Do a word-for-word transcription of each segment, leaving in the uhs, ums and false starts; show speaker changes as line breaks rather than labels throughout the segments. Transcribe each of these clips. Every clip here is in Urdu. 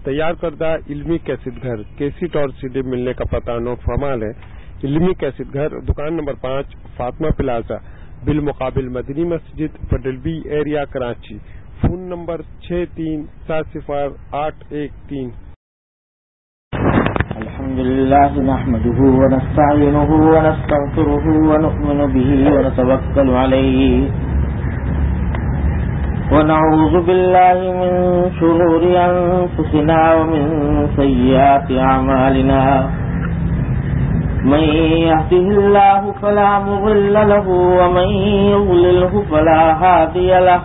تیار کردہ علمی کیسٹ گھر کیسٹ اور سیڈی ملنے کا پتہ نوٹ فرما لیں۔ علمی کیسٹ گھر، دکان نمبر پانچ، فاطمہ پلازا، بالمقابل مدنی مسجد، Patel B area, Karachi. Phone number چھ تین سات صفر آٹھ ایک تین۔
الحمد لله نحمده ونستعينه ونستغفره ونؤمن به ونتوكل عليه ونعوذ بالله من شرور أنفسنا ومن سيئات أعمالنا من يهده الله فلا مضل له ومن يضلله فلا هادي له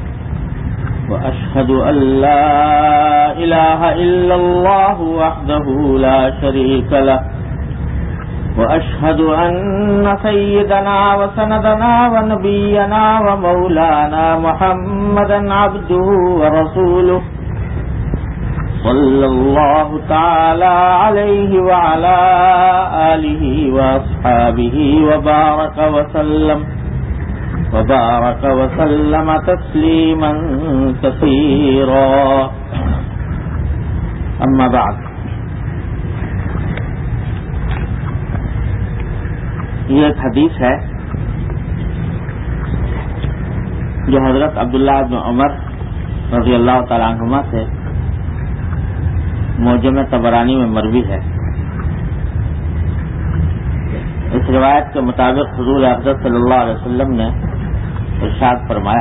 وأشهد أن لا إله إلا الله وحده لا شريك له وأشهد أن سيدنا وسندنا ونبينا ومولانا محمدا عبده ورسوله صلى الله تعالى عليه وعلى آله وأصحابه وبارك وسلم وبارك وسلم تسليما كثيرا أما بعد۔ یہ ایک حدیث ہے جو حضرت عبداللہ بن عمر رضی اللہ تعالیٰ عنہما سے معجم طبرانی میں مروی ہے۔ اس روایت کے مطابق حضور اقدس صلی اللہ علیہ وسلم نے ارشاد فرمایا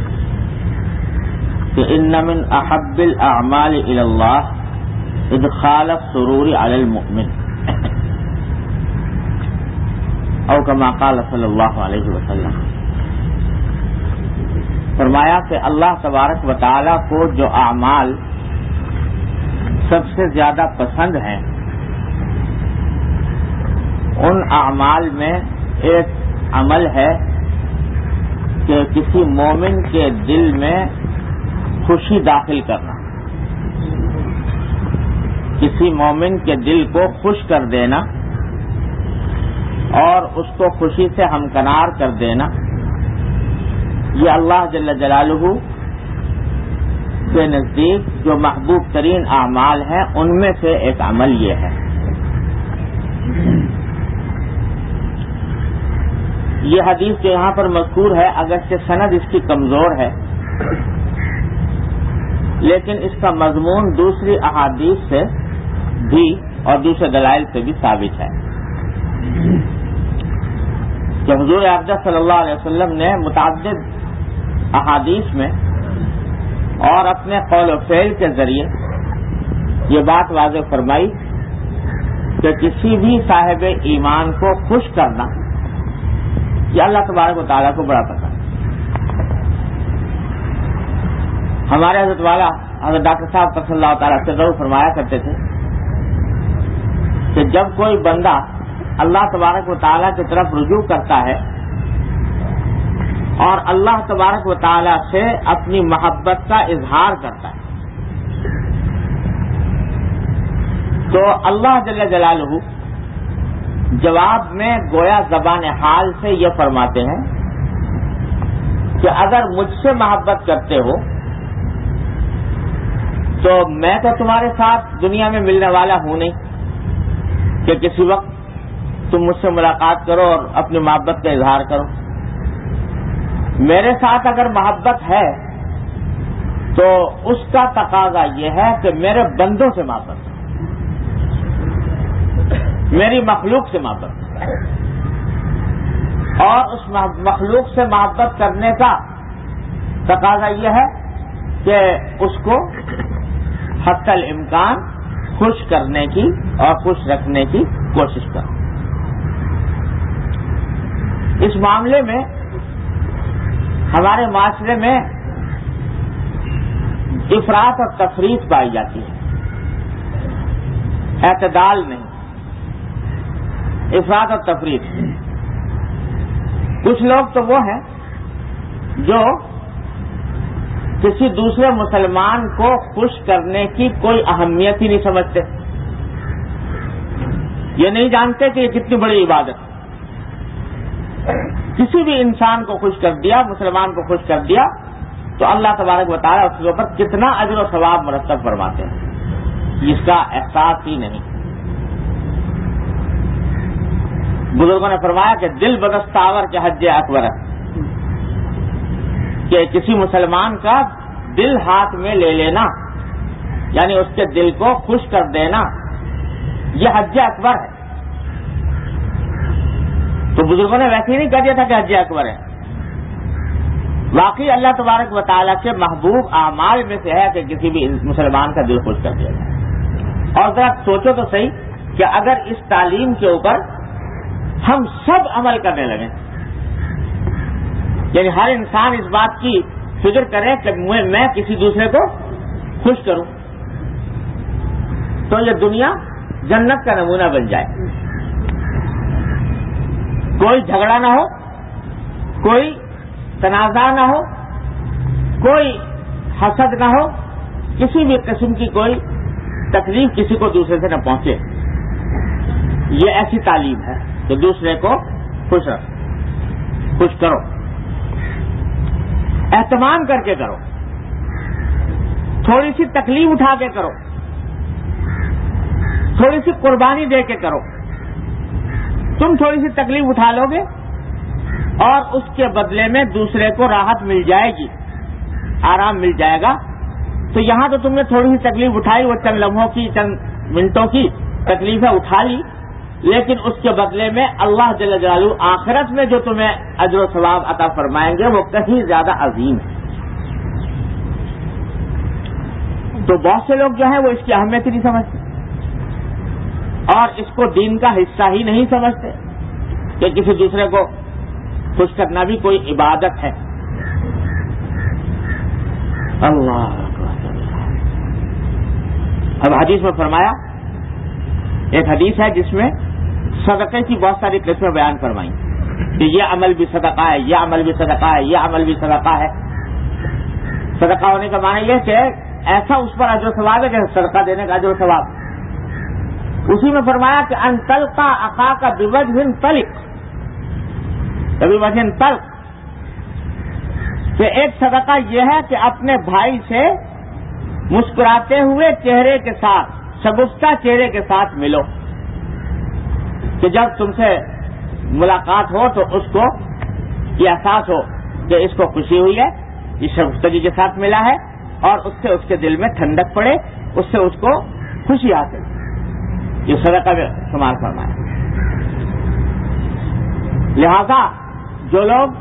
کہ ان من احب الاعمال الى اللہ ادخال السرور علی المؤمن، او کما قال صلی اللہ علیہ وسلم۔ فرمایا کہ اللہ تبارک و تعالی کو جو اعمال سب سے زیادہ پسند ہیں، ان اعمال میں ایک عمل ہے کہ کسی مومن کے دل میں خوشی داخل کرنا، کسی مومن کے دل کو خوش کر دینا اور اس کو خوشی سے ہمکنار کر دینا، یہ اللہ جل جلالہ کے نزدیک جو محبوب ترین اعمال ہیں ان میں سے ایک عمل یہ ہے۔ یہ حدیث جو یہاں پر مذکور ہے، اگرچہ سند اس کی کمزور ہے لیکن اس کا مضمون دوسری احادیث سے بھی اور دوسرے دلائل سے بھی ثابت ہے کہ حضور اقدس صلی اللہ علیہ وسلم نے متعدد احادیث میں اور اپنے قول و فعل کے ذریعے یہ بات واضح فرمائی کہ کسی بھی صاحب ایمان کو خوش کرنا یہ اللہ تبارک و تعالیٰ کو بڑا پسند ہے۔ ہمارے حضرت والا حضرت ڈاکٹر صاحب صلی اللہ تعالیٰ سے ضرور فرمایا کرتے تھے کہ جب کوئی بندہ اللہ تبارک و تعالیٰ کی طرف رجوع کرتا ہے اور اللہ تبارک و تعالیٰ سے اپنی محبت کا اظہار کرتا ہے تو اللہ جل جلالہ جواب میں گویا زبان حال سے یہ فرماتے ہیں کہ اگر مجھ سے محبت کرتے ہو تو میں تو تمہارے ساتھ دنیا میں ملنے والا ہوں نہیں کہ کسی وقت تم مجھ سے ملاقات کرو اور اپنی محبت کا اظہار کرو۔ میرے ساتھ اگر محبت ہے تو اس کا تقاضا یہ ہے کہ میرے بندوں سے محبت، میری مخلوق سے محبت، اور اس مخلوق سے محبت کرنے کا تقاضا یہ ہے کہ اس کو حتی الامکان خوش کرنے کی اور خوش رکھنے کی کوشش کرو۔ اس معاملے میں ہمارے معاشرے میں افراط اور تفریط پائی جاتی ہے، اعتدال نہیں، افراط اور تفریط۔ کچھ لوگ تو وہ ہیں جو کسی دوسرے مسلمان کو خوش کرنے کی کوئی اہمیت ہی نہیں سمجھتے، یہ نہیں جانتے کہ یہ کتنی بڑی عبادت ہے۔ کسی بھی انسان کو خوش کر دیا، مسلمان کو خوش کر دیا تو اللہ تبارک و تعالیٰ اس کے اوپر کتنا اجر و ثواب مرتب فرماتے ہیں۔ جس کا احساس ہی نہیں. بزرگوں نے فرمایا کہ دل بدستاور کے حج اکبر ہے کہ کسی مسلمان کا دل ہاتھ میں لے لینا، یعنی اس کے دل کو خوش کر دینا، یہ حج اکبر ہے. تو بزرگوں نے ویسے ہی نہیں کہہ دیا تھا کہ حج اکبر ہے. واقعی اللہ تبارک و تعالیٰ کے محبوب اعمال میں سے ہے کہ کسی بھی مسلمان کا دل خوش کر دیا جائے. اور ذرا سوچو تو صحیح کہ اگر اس تعلیم کے اوپر ہم سب عمل کرنے لگیں، یعنی ہر انسان اس بات کی فکر کرے کہ میں کسی دوسرے کو خوش کروں، تو یہ دنیا جنت کا نمونہ بن جائے. کوئی جھگڑا نہ ہو، کوئی تنازع نہ ہو، کوئی حسد نہ ہو، کسی بھی قسم کی کوئی تکلیف کسی کو دوسرے سے نہ پہنچے. یہ ایسی تعلیم ہے کہ دوسرے کو خوش رکھ، خوش کرو، اہتمام کر کے کرو، تھوڑی سی تکلیف اٹھا کے کرو، تھوڑی سی قربانی دے کے کرو. تم تھوڑی سی تکلیف اٹھا لو گے اور اس کے بدلے میں دوسرے کو راحت مل جائے گی، آرام مل جائے گا. تو یہاں تو تم نے تھوڑی سی تکلیف اٹھائی، وہ چند لمحوں کی، چند منٹوں کی تکلیفیں اٹھا لی، لیکن اس کے بدلے میں اللہ جل جلالہ آخرت میں جو تمہیں اجر و ثواب عطا فرمائیں گے وہ کہیں زیادہ عظیم ہے. تو بہت سے لوگ جو ہیں وہ اس کی اہمیت ہی نہیں سمجھتے اور اس کو دین کا حصہ ہی نہیں سمجھتے کہ کسی دوسرے کو خوش کرنا بھی کوئی عبادت ہے. اللہ اب حدیث میں فرمایا، ایک حدیث ہے جس میں صدقے کی بہت ساری قسمیں بیان فرمائیں کہ یہ عمل بھی صدقہ ہے، یہ عمل بھی صدقہ ہے، یہ عمل بھی صدقہ ہے. صدقہ ہونے کا معنی یہ کہ ایسا اس پر اجر و ثواب ہے کہ صدقہ دینے کا اجر و ثواب. اسی میں فرمایا کہ ان تلقى اخاك بوجه طلق، کبھی وجہ طلق، کہ ایک صدقہ یہ ہے کہ اپنے بھائی سے مسکراتے ہوئے چہرے کے ساتھ، شگفتہ چہرے کے ساتھ ملو، کہ جب تم سے ملاقات ہو تو اس کو یہ احساس ہو کہ اس کو خوشی ہوئی ہے، یہ شگفتگی کے ساتھ ملا ہے اور اس سے اس کے دل میں ٹھنڈک پڑے، اس سے اس کو خوشی حاصل. یہ صدقہ میں شمار فرمایا. لہذا جو لوگ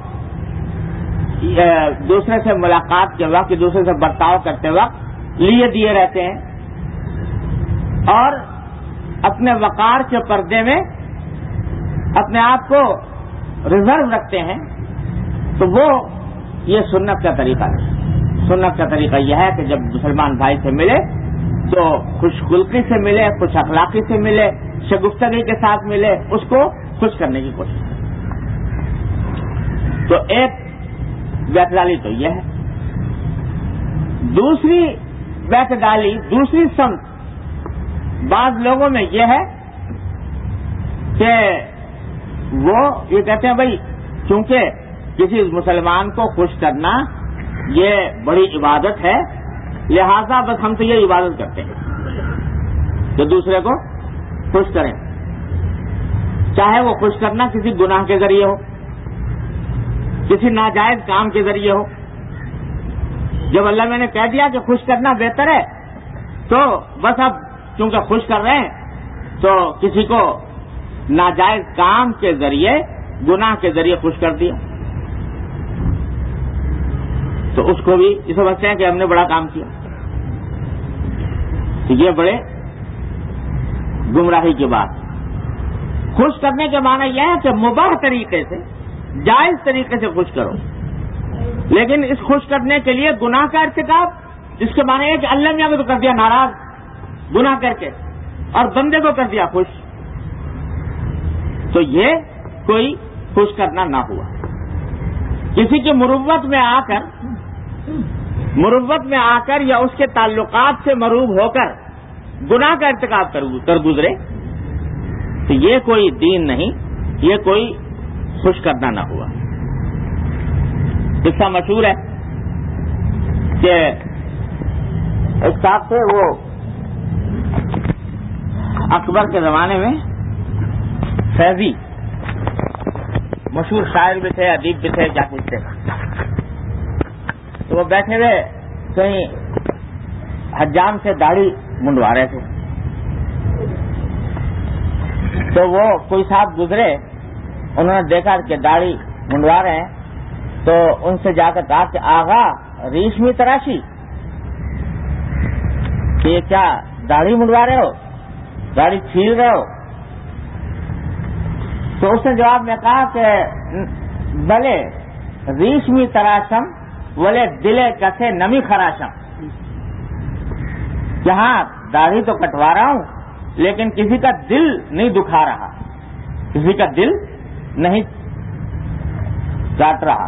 دوسرے سے ملاقات کے وقت، دوسرے سے برتاؤ کرتے وقت لیے دیے رہتے ہیں اور اپنے وقار کے پردے میں اپنے آپ کو ریزرو رکھتے ہیں، تو وہ یہ سنت کا طریقہ نہیں. سنت کا طریقہ یہ ہے کہ جب مسلمان بھائی سے ملے تو خوش خلقی سے ملے، خوش اخلاقی سے ملے، شگفتگی کے ساتھ ملے، اس کو خوش کرنے کی کوشش کرے. تو ایک بیت ڈالی تو یہ ہے. دوسری بیت ڈالی، دوسری سمت بعض لوگوں میں یہ ہے کہ وہ یہ کہتے ہیں بھائی چونکہ کسی مسلمان کو خوش کرنا یہ بڑی عبادت ہے، لہذا بس ہم تو یہ عبادت کرتے ہیں کہ دوسرے کو خوش کریں، چاہے وہ خوش کرنا کسی گناہ کے ذریعے ہو، کسی ناجائز کام کے ذریعے ہو. جب اللہ میں نے کہہ دیا کہ خوش کرنا بہتر ہے تو بس اب چونکہ خوش کر رہے ہیں تو کسی کو ناجائز کام کے ذریعے، گناہ کے ذریعے خوش کر دیا تو اس کو بھی یہ سمجھتے ہیں کہ ہم نے بڑا کام کیا. یہ بڑے گمراہی کی بات. خوش کرنے کے معنی یہ ہے کہ مباح طریقے سے، جائز طریقے سے خوش کرو، لیکن اس خوش کرنے کے لیے گناہ کا ارتکاب، اس کے معنی ہے کہ اللہ میاں کو تو کر دیا ناراض گناہ کر کے اور بندے کو کر دیا خوش، تو یہ کوئی خوش کرنا نہ ہوا. کسی کی مروت میں آ کر مروت میں آ کر یا اس کے تعلقات سے مروب ہو کر گناہ کا ارتکاب کر گزرے تو یہ کوئی دین نہیں، یہ کوئی خوش کرنا نہ ہوا. قصہ مشہور ہے کہ ایک صاحب تھے، وہ اکبر کے زمانے میں فیضی مشہور شاعر بھی تھے، ادیب بھی تھے، کیا کچھ تھے. تو وہ بیٹھے ہوئے کہیں حجام سے داڑھی منڈوا رہے تھے. تو وہ کوئی صاحب گزرے، انہوں نے دیکھا کہ داڑھی منڈوا رہے ہیں، تو ان سے جا کر کہا کہ آغا ریشمی تراشی، کہ یہ کیا داڑھی منڈوا رہے ہو، داڑھی چھیل رہے ہو؟ تو اس نے جواب میں کہا کہ بلے ریشمی تراشم بولے دلے کسے نمی خراشم، یہاں داڑھی تو کٹوا رہا ہوں لیکن کسی کا دل نہیں دکھا رہا، کسی کا دل نہیں کاٹ رہا.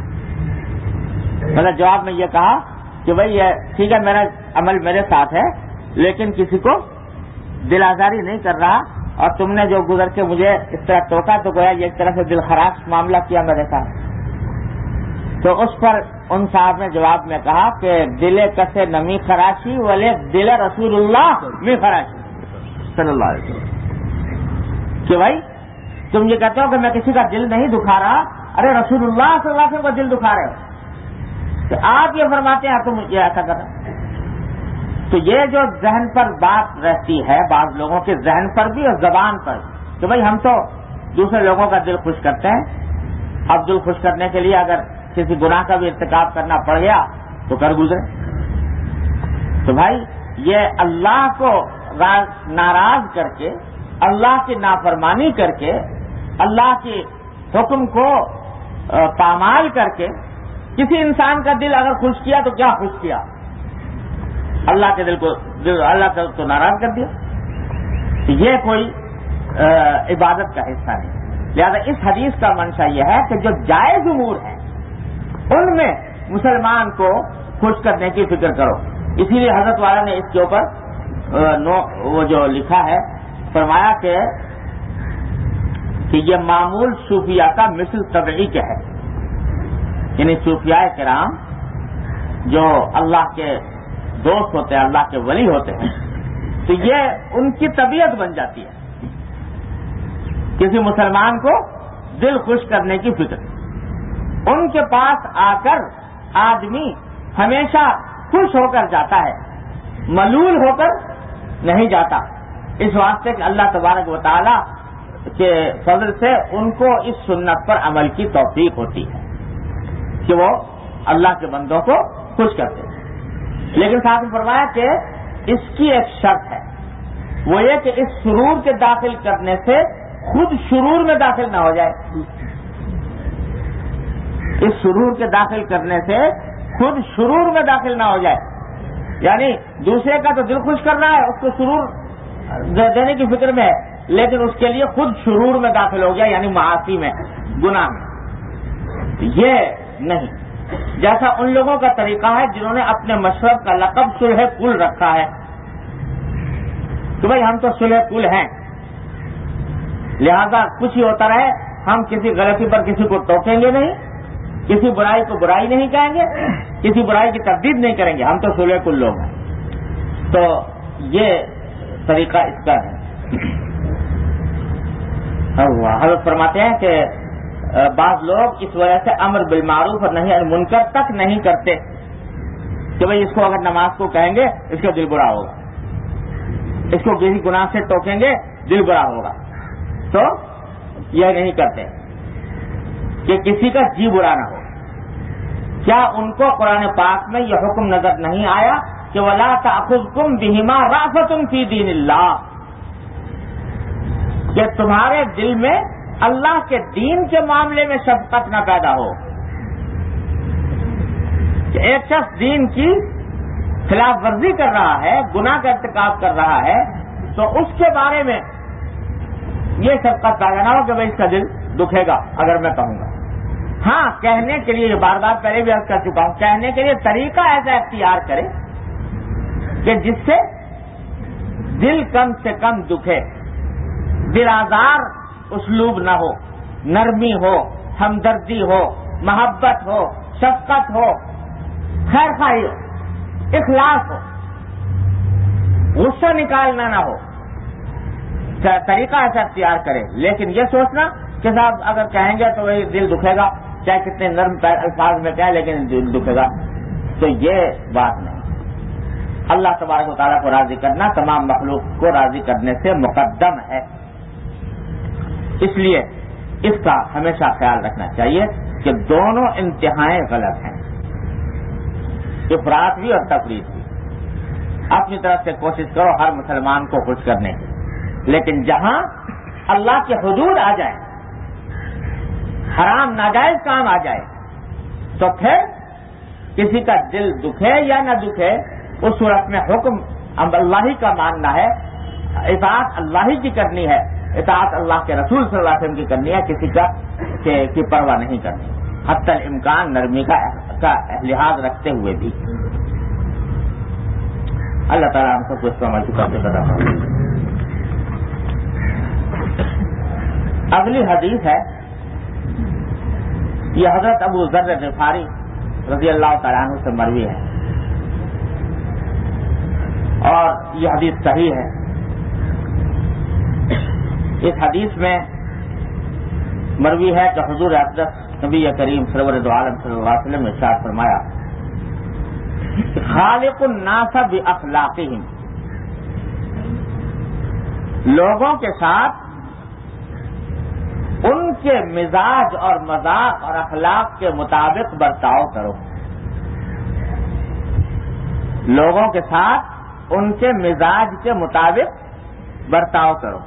مطلب جواب میں یہ کہا کہ بھائی یہ ٹھیک ہے، میرا عمل میرے ساتھ ہے لیکن کسی کو دل آزاری نہیں کر رہا، اور تم نے جو گزر کے مجھے اس طرح ٹوکا تو گویا یہ ایک طرح سے دل خراش معاملہ کیا میرے ساتھ. تو اس پر ان صاحب نے جواب میں کہا کہ دل کسے نمی خراشی ولے دل رسول اللہ میں خراشی صلی اللہ علیہ وسلم، کہ بھائی تم یہ کہتے ہو کہ میں کسی کا دل نہیں دکھا رہا، ارے رسول اللہ صلی اللہ علیہ وسلم کا دل دکھا رہے ہو، تو آپ یہ فرماتے ہیں تم یہ ایسا کر رہے. تو یہ جو ذہن پر بات رہتی ہے بعض لوگوں کے ذہن پر بھی اور زبان پر بھی کہ بھائی ہم تو دوسرے لوگوں کا دل خوش کرتے ہیں، اب دل خوش کرنے کے لیے اگر کسی گناہ کا بھی ارتکاب کرنا پڑ گیا تو کر گزرے. تو بھائی یہ اللہ کو ناراض کر کے، اللہ کی نافرمانی کر کے، اللہ کے حکم کو پامال کر کے کسی انسان کا دل اگر خوش کیا تو کیا خوش کیا، اللہ کے دل کو دل اللہ کو ناراض کر دیا. یہ کوئی عبادت کا حصہ نہیں. لہذا اس حدیث کا منشا یہ ہے کہ جو جائز امور ہیں ان میں مسلمان کو خوش کرنے کی فکر کرو. اسی لیے حضرت والا نے اس کے اوپر وہ جو لکھا ہے فرمایا کہ کہ یہ معمول صوفیہ کا مثل طبعی کے ہے، یعنی صوفیاء کرام جو اللہ کے دوست ہوتے ہیں، اللہ کے ولی ہوتے ہیں، تو یہ ان کی طبیعت بن جاتی ہے کسی مسلمان کو دل خوش کرنے کی فکر. ان کے پاس آ کر آدمی ہمیشہ خوش ہو کر جاتا ہے، ملول ہو کر نہیں جاتا، اس واسطے کہ اللہ تبارک و تعالی کے فضل سے ان کو اس سنت پر عمل کی توفیق ہوتی ہے کہ وہ اللہ کے بندوں کو خوش کرتے ہیں. لیکن ساتھ میں فرمایا کہ اس کی ایک شرط ہے، وہ یہ کہ اس سرور کے داخل کرنے سے خود شرور میں داخل نہ ہو جائے. اس سرور کے داخل کرنے سے خود شرور میں داخل نہ ہو جائے، یعنی دوسرے کا تو دل خوش کرنا ہے، اس کو سرور دینے کی فکر میں ہے، لیکن اس کے لیے خود شرور میں داخل ہو گیا، یعنی معاصی میں، گناہ میں. یہ نہیں، جیسا ان لوگوں کا طریقہ ہے جنہوں نے اپنے مشرب کا لقب صلح کل رکھا ہے کہ بھائی ہم تو صلح کل ہیں، لہذا کچھ ہی ہوتا رہے، ہم کسی غلطی پر کسی کو ٹوکیں گے نہیں، کسی برائی کو برائی نہیں کہیں گے، کسی برائی کی تردید نہیں کریں گے، ہم تو صلح کل لوگ ہیں. تو یہ طریقہ اس کا ہے. حضرت فرماتے ہیں کہ بعض لوگ اس وجہ سے امر بالمعروف اور نہی عن المنکر تک نہیں کرتے کہ بھئی اس کو اگر نماز کو کہیں گے اس کا دل برا ہوگا، اس کو کسی گناہ سے ٹوکیں گے دل برا ہوگا، تو یہ نہیں کرتے کہ کسی کا جی برا نہ ہو. کیا ان کو قرآن پاک میں یہ حکم نظر نہیں آیا کہ وَلَا تَأْخُذْكُمْ بِهِمَا رَأْفَةٌ فِي دِينِ اللَّهِ، کہ تمہارے دل میں اللہ کے دین کے معاملے میں شفقت نہ پیدا ہو. کہ ایک شخص دین کی خلاف ورزی کر رہا ہے، گناہ کا ارتکاب کر رہا ہے، تو اس کے بارے میں یہ شفقت پیدا نہ ہو کہ بھائی اس کا دل دکھے گا اگر میں کہوں گا. ہاں کہنے کے لیے، یہ بار بار پہلے بھی عرض کر چکا ہوں، کہنے کے لیے طریقہ ایسا اختیار کرے کہ جس سے دل کم سے کم دکھے، دل آزار اسلوب نہ ہو، نرمی ہو، ہمدردی ہو، محبت ہو، شفقت ہو، خیر خواہی ہو، اخلاص ہو، غصہ نکالنا نہ ہو. طریقہ ایسا اختیار کرے، لیکن یہ سوچنا کہ صاحب اگر کہیں گے تو وہی دل دکھے گا، چاہے کتنے نرم الفاظ میں کہیں لیکن دل دکھے گا، تو یہ بات نہیں۔ اللہ تبارک و تعالیٰ کو راضی کرنا تمام مخلوق کو راضی کرنے سے مقدم ہے، اس لیے اس کا ہمیشہ خیال رکھنا چاہیے کہ دونوں انتہائیں غلط ہیں، افراط بھی اور تفریط بھی۔ اپنی طرف سے کوشش کرو ہر مسلمان کو خوش کرنے کی، لیکن جہاں اللہ کے حدود آ جائیں، حرام ناجائز کام آ جائے، تو پھر کسی کا دل دکھے یا نہ دکھے، اس صورت میں حکم اللہ ہی کا ماننا ہے، اطاعت اللہ ہی کی کرنی ہے، اطاعت اللہ کے رسول صلی اللہ علیہ وسلم کی کرنی ہے، کسی کا کی پرواہ نہیں کرنی، حتی الامکان نرمی کا کا لحاظ رکھتے ہوئے بھی۔ اللہ تعالیٰ ہم سب کو اس کو عمل کی توفیق عطا فرمائے۔ اگلی حدیث ہے، یہ حضرت ابو ذر غفاری رضی اللہ تعالیٰ عنہ سے مروی ہے، اور یہ حدیث صحیح ہے۔ اس حدیث میں مروی ہے کہ حضور اقدس نبی کریم سرور دو عالم صلی اللہ علیہ وسلم نے ارشاد فرمایا، خالق الناس باخلاقہم، لوگوں کے ساتھ ان کے مزاج اور مذاق اور اخلاق کے مطابق برتاؤ کرو، لوگوں کے ساتھ ان کے مزاج کے مطابق برتاؤ کرو۔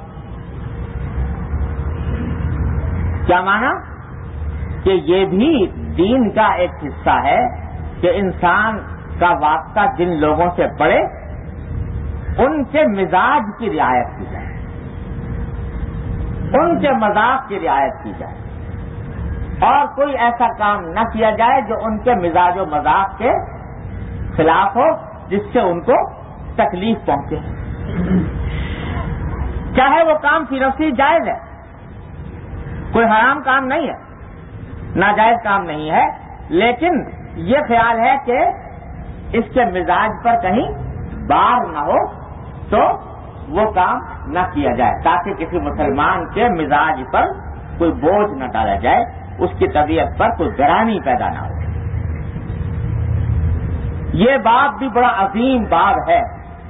کیا معنی؟ کہ یہ بھی دین کا ایک حصہ ہے کہ انسان کا واسطہ جن لوگوں سے پڑے ان کے مزاج کی رعایت کی جائے، ان کے مذاق کی رعایت کی جائے، اور کوئی ایسا کام نہ کیا جائے جو ان کے مزاج و مذاق کے خلاف ہو، جس سے ان کو تکلیف پہنچے، چاہے وہ کام فی نفسی جائز ہے، کوئی حرام کام نہیں ہے، ناجائز کام نہیں ہے، لیکن یہ خیال ہے کہ اس کے مزاج پر کہیں بار نہ ہو تو وہ کام نہ کیا جائے، تاکہ کسی مسلمان کے مزاج پر کوئی بوجھ نہ ڈالا جائے، اس کی طبیعت پر کوئی گرانی پیدا نہ ہو۔ یہ باب بھی بڑا عظیم باب ہے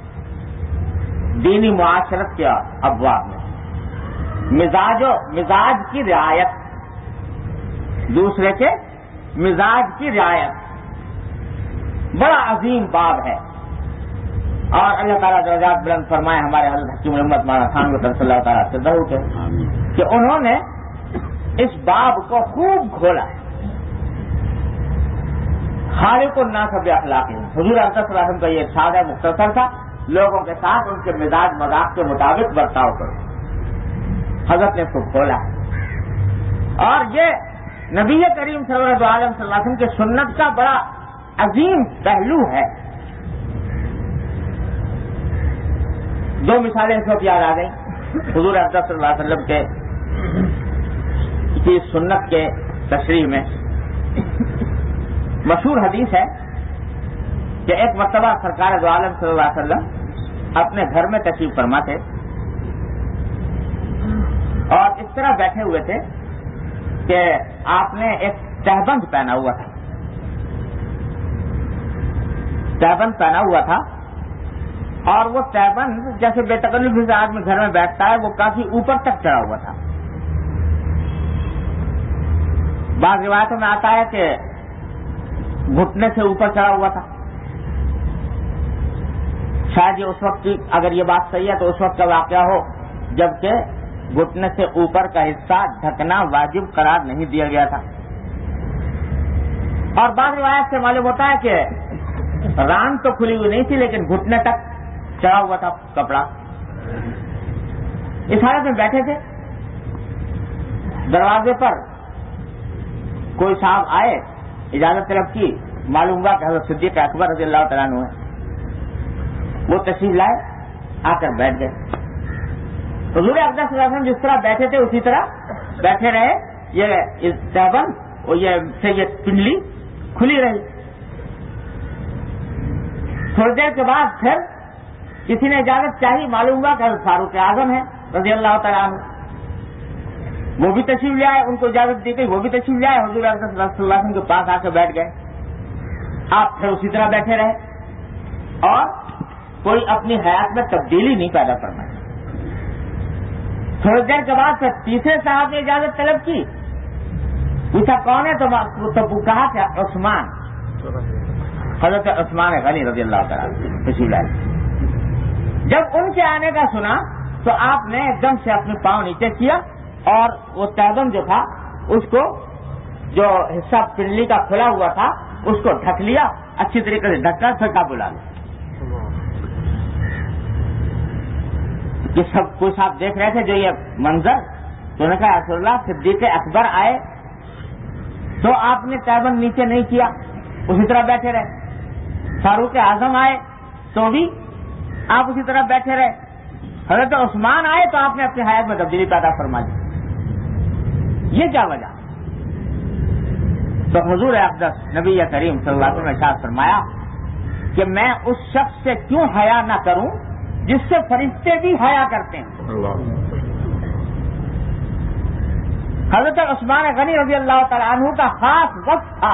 دینی معاشرت کے ابواب میں، مزاج و مزاج کی رعایت، دوسرے کے مزاج کی رعایت، بڑا عظیم باب ہے۔ اور اللہ تعالیٰ درجات بلند فرمائے ہمارے حضرت حکیم امت مولانا خان صلی اللہ تعالیٰ سے درود ہے کہ انہوں نے اس باب کو خوب کھولا ہے۔ خالق الناس باخلاقہم، حضور اقدس صلی اللہ علیہ وسلم کا یہ ارشاد ہے مختصر تھا، لوگوں کے ساتھ ان کے مزاج مذاق کے مطابق برتاؤ کرو۔ حضرت نے اس کو کھولا ہے، اور یہ نبی کریم صلی اللہ علیہ وسلم کی سنت کا بڑا عظیم پہلو ہے۔ دو مثالیں اس وقت یاد آ گئیں حضور اقدس صلی اللہ علیہ وسلم کے کی سنت کے تشریح میں۔ مشہور حدیث ہے کہ ایک مرتبہ سرکار دو عالم صلی اللہ علیہ وسلم اپنے گھر میں تشریف فرما تھے، اور اس طرح بیٹھے ہوئے تھے کہ آپ نے ایک تہبند پہنا ہوا تھا، تہبند پہنا ہوا تھا، اور وہ تہبند جیسے بے تکلفی سے آدمی گھر میں بیٹھتا ہے وہ کافی اوپر تک چڑھا ہوا تھا۔ بعض روایتوں میں آتا ہے کہ گھٹنے سے اوپر چڑھا ہوا تھا۔ شاید یہ اس وقت کی، اگر یہ بات صحیح ہے تو اس وقت کا واقعہ ہو جبکہ گھٹنے سے اوپر کا حصہ ڈھکنا واجب قرار نہیں دیا گیا تھا۔ اور بعض روایت سے معلوم ہوتا ہے کہ ران تو کھلی ہوئی نہیں تھی لیکن گھٹنے تک چڑھا ہوا تھا کپڑا۔ اس حالت میں بیٹھے تھے، دروازے پر کوئی صاحب آئے، اجازت طلب کی، معلوم ہوا کہ حضرت صدیق اکبر رضی اللہ تعالیٰ عنہ ہے۔ وہ تشریف لائے، آ کر بیٹھ گئے۔ حضور اقدس صلی اللہ علیہ وسلم جس طرح بیٹھے تھے اسی طرح بیٹھے رہے، یہ تہبند اور یہ سے یہ پنڈلی کھلی رہی۔ تھوڑی دیر کے بعد پھر کسی نے اجازت چاہی، معلوم ہوا کہ حضرت فاروق اعظم ہے، رضی اللہ تعالیٰ عنہ، وہ بھی تشریف لے آئے، ان کو اجازت دی گئی، وہ بھی تشریف لے آئے، حضور اقدس صلی اللہ علیہ وسلم کے پاس آ کے بیٹھ گئے. آپ پھر اسی طرح بیٹھے رہے اور کوئی اپنی حیات میں تبدیلی نہیں پیدا فرمائی. تھوڑی دیر کے بعد پھر تیسرے صاحب نے اجازت طلب کی، پوچھا کون ہے، تو کہا کہ عثمان، حضرت عثمان غنی رضی اللہ تعالیٰ تشریف لائے. جب ان کے آنے کا سنا تو آپ نے ایک دم سے اپنے پاؤں نیچے کیا اور وہ تیغم جو تھا اس کو، جو حصہ پنڈلی کا کھلا ہوا تھا اس کو ڈھک لیا، اچھی طریقے سے ڈھک کر پھر کا بلا لیا. یہ سب کچھ آپ دیکھ رہے تھے جو یہ منظر، تو نے کہا رسول اللہ صدیق اکبر آئے تو آپ نے تیغم نیچے نہیں کیا، اسی طرح بیٹھے رہے. فاروق اعظم آئے تو بھی آپ اسی طرح بیٹھے رہے. حضرت عثمان آئے تو آپ نے اپنی حیات میں تبدیلی پیدا فرما دی. یہ کیا وجہ؟ تو حضور اقدس نبی کریم صلی اللہ علیہ وسلم نے ارشاد فرمایا کہ میں اس شخص سے کیوں حیا نہ کروں جس سے فرشتے بھی حیا کرتے ہیں. اللہ. حضرت عثمان غنی رضی اللہ تعالیٰ عنہ کا خاص وقت تھا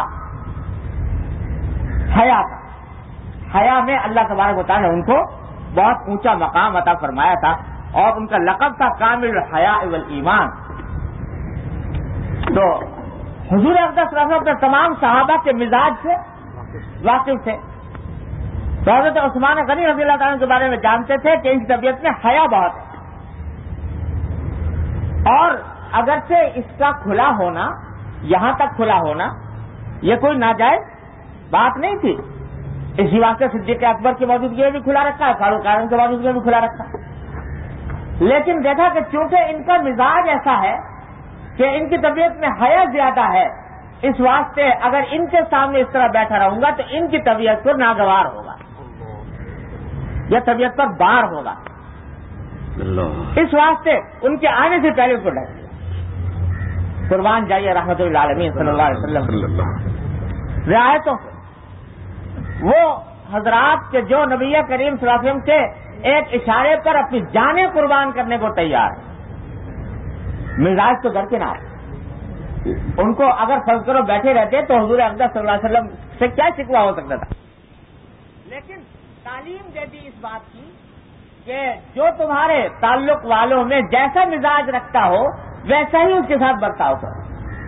حیا کا. حیا میں اللہ تبارک و تعالیٰ نے ان کو بہت اونچا مقام عطا فرمایا تھا اور ان کا لقب تھا کامل الحیاء والایمان. تو حضور اقدس صلی اللہ علیہ وسلم تمام صحابہ کے مزاج سے واقف تھے. تو حضرت عثمان غنی رضی اللہ تعالیٰ کے بارے میں جانتے تھے کہ ان کی طبیعت میں حیا بہت ہے، اور اگرچہ اس کا کھلا ہونا، یہاں تک کھلا ہونا، یہ کوئی ناجائز بات نہیں تھی. اسی واسطے صدیق اکبر کی موجودگی میں بھی کھلا رکھا ہے، فاروق اعظم کی موجودگی میں بھی کھلا رکھا ہے. لیکن دیکھا کہ چونکہ ان کا مزاج ایسا ہے کہ ان کی طبیعت میں حیا زیادہ ہے، اس واسطے اگر ان کے سامنے اس طرح بیٹھا رہوں گا تو ان کی طبیعت پر ناگوار ہوگا یا طبیعت پر بار ہوگا. اس واسطے ان کے آنے سے پہلے اس کو ڈر دیا. قربان جائیے رحمت اللہ علیہ صلی اللہ علیہ وسلم رعایتوں سے وہ حضرات کے جو نبی کریم صلی اللہ علیہ وسلم کے ایک اشارے پر اپنی جانیں قربان کرنے کو تیار ہیں. مزاج تو گھر کے نہ آئے. ان کو اگر فرض کرو بیٹھے رہتے تو حضور اقدس صلی اللہ علیہ وسلم سے کیا شکوہ ہو سکتا تھا. لیکن تعلیم دے دی اس بات کی کہ جو تمہارے تعلق والوں میں جیسا مزاج رکھتا ہو ویسا ہی اس کے ساتھ برتاؤ کرو.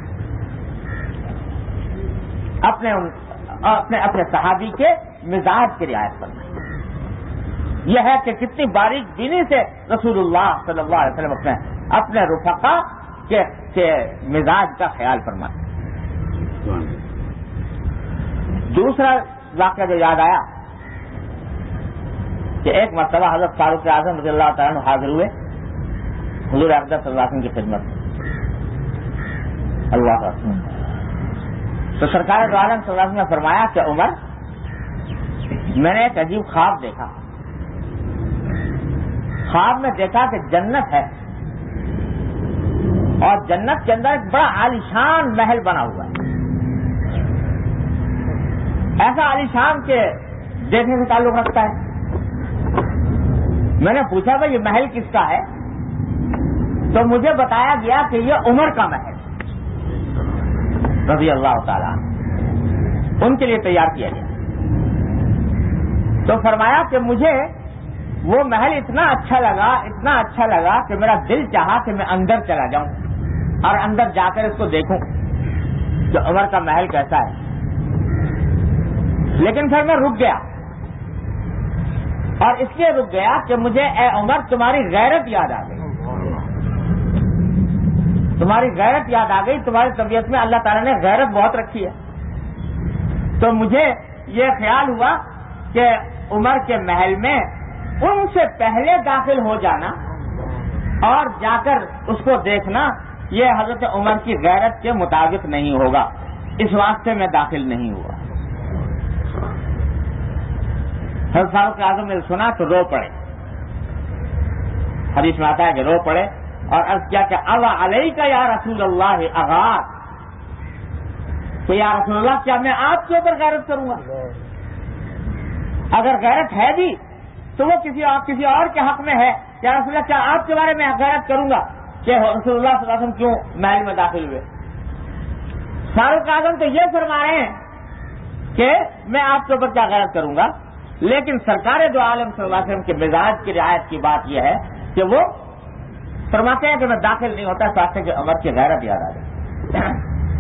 اپنے اپنے اپنے صحابی کے مزاج کی رعایت کرنا یہ ہے کہ کتنی باریک بینی سے رسول اللہ صلی اللہ علیہ وسلم اپنے اپنے رفقا کے, کے مزاج کا خیال فرماتے. دوسرا واقعہ جو یاد آیا کہ ایک مرتبہ حضرت فاروق اعظم رضی اللہ تعالیٰ عنہ حاضر ہوئے حضور اقدس صلی اللہ علیہ وسلم کی خدمت میں. اللہ اکبر. تو سرکار دو عالم صلی اللہ علیہ وسلم نے فرمایا کہ عمر، میں نے ایک عجیب خواب دیکھا. خواب میں دیکھا کہ جنت ہے اور جنت کے اندر ایک بڑا عالیشان محل بنا ہوا ہے، ایسا عالیشان کہ دیکھنے سے تعلق رکھتا ہے. میں نے پوچھا بھائی یہ محل کس کا ہے؟ تو مجھے بتایا گیا کہ یہ عمر کا محل رضی اللہ تعالیٰ ان کے لیے تیار کیا گیا. تو فرمایا کہ مجھے وہ محل اتنا اچھا لگا اتنا اچھا لگا کہ میرا دل چاہا کہ میں اندر چلا جاؤں اور اندر جا کر اس کو دیکھوں کہ عمر کا محل کیسا ہے. لیکن پھر میں رک گیا، اور اس لیے رک گیا کہ مجھے اے عمر تمہاری غیرت یاد آ گئی. تمہاری غیرت یاد آ گئی. تمہاری طبیعت میں اللہ تعالیٰ نے غیرت بہت رکھی ہے. تو مجھے یہ خیال ہوا کہ عمر کے محل میں ان سے پہلے داخل ہو جانا اور جا کر اس کو دیکھنا یہ حضرت عمر کی غیرت کے مطابق نہیں ہوگا، اس واسطے میں داخل نہیں ہوا. حضرت فاروق اعظم نے سنا تو رو پڑے. حدیث میں آتا ہے کہ رو پڑے اور عرض کیا کہ اوا علیکا یا رسول اللہ اغار، کہ یا رسول اللہ کیا میں آپ کے اوپر غیرت کروں گا؟ اگر غیرت ہے بھی تو وہ کسی اور کسی اور کے حق میں ہے. یا رسول اللہ کیا آپ کے بارے میں غیرت کروں گا کہ رسول اللہ صلی اللہ علیہ وسلم کیوں محل میں داخل ہوئے؟ فاروق اعظم تو یہ فرما رہے ہیں کہ میں آپ کے اوپر کیا غیرت کروں گا، لیکن سرکار دو عالم صلی اللہ علیہ وسلم کے مزاج کی رعایت کی بات یہ ہے کہ وہ فرماتے ہیں کہ میں داخل نہیں ہوتا ساتھ کہ عمر کی غیرت یاد آ جائے.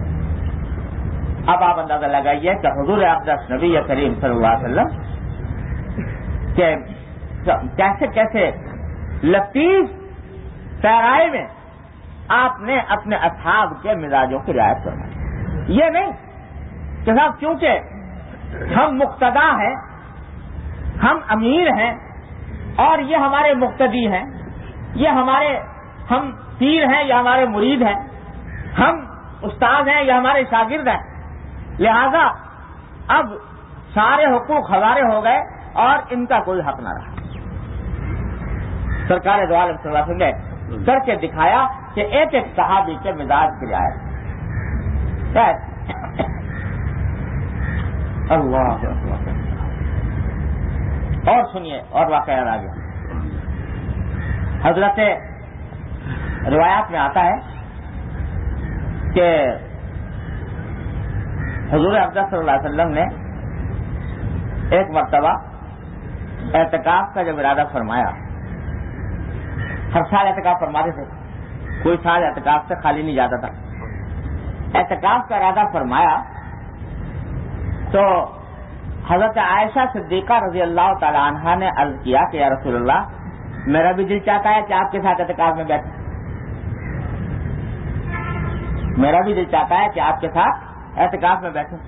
اب آپ اندازہ لگائیے کہ حضور اقدس نبی کریم صلی اللہ علیہ وسلم کہ کیسے کیسے لطیف پیرائے میں آپ نے اپنے اصحاب کے مزاجوں کی رعایت کروائی. یہ نہیں کہ صاحب کیونکہ ہم مقتدا ہیں، ہم امیر ہیں اور یہ ہمارے مقتدی ہیں، یہ ہمارے ہم پیر ہیں یا ہمارے مرید ہیں، ہم استاد ہیں یا ہمارے شاگرد ہیں، لہذا اب سارے حقوق ہمارے ہو گئے اور ان کا کوئی حق نہ رہا. سرکار دو عالم صلی اللہ علیہ وسلم نے کر کے دکھایا کہ ایک ایک صحابی کے مزاج کی رعایت. اللہ اور سنیے اور واقعہ آ گیا. حضرت روایات میں آتا ہے کہ حضور اقدس صلی اللہ علیہ وسلم نے ایک مرتبہ اعتکاف کا جب ارادہ فرمایا، ہر سال اعتکاف فرماتے تھے، کوئی سال اعتکاف سے خالی نہیں جاتا تھا. اعتکاف کا ارادہ فرمایا تو حضرت عائشہ صدیقہ رضی اللہ تعالی عنہا نے عرض کیا کہ یا رسول اللہ میرا بھی دل چاہتا ہے کہ آپ کے ساتھ اعتکاف میں بیٹھیں، میرا بھی دل چاہتا ہے کہ آپ کے ساتھ اعتکاف میں بیٹھیں.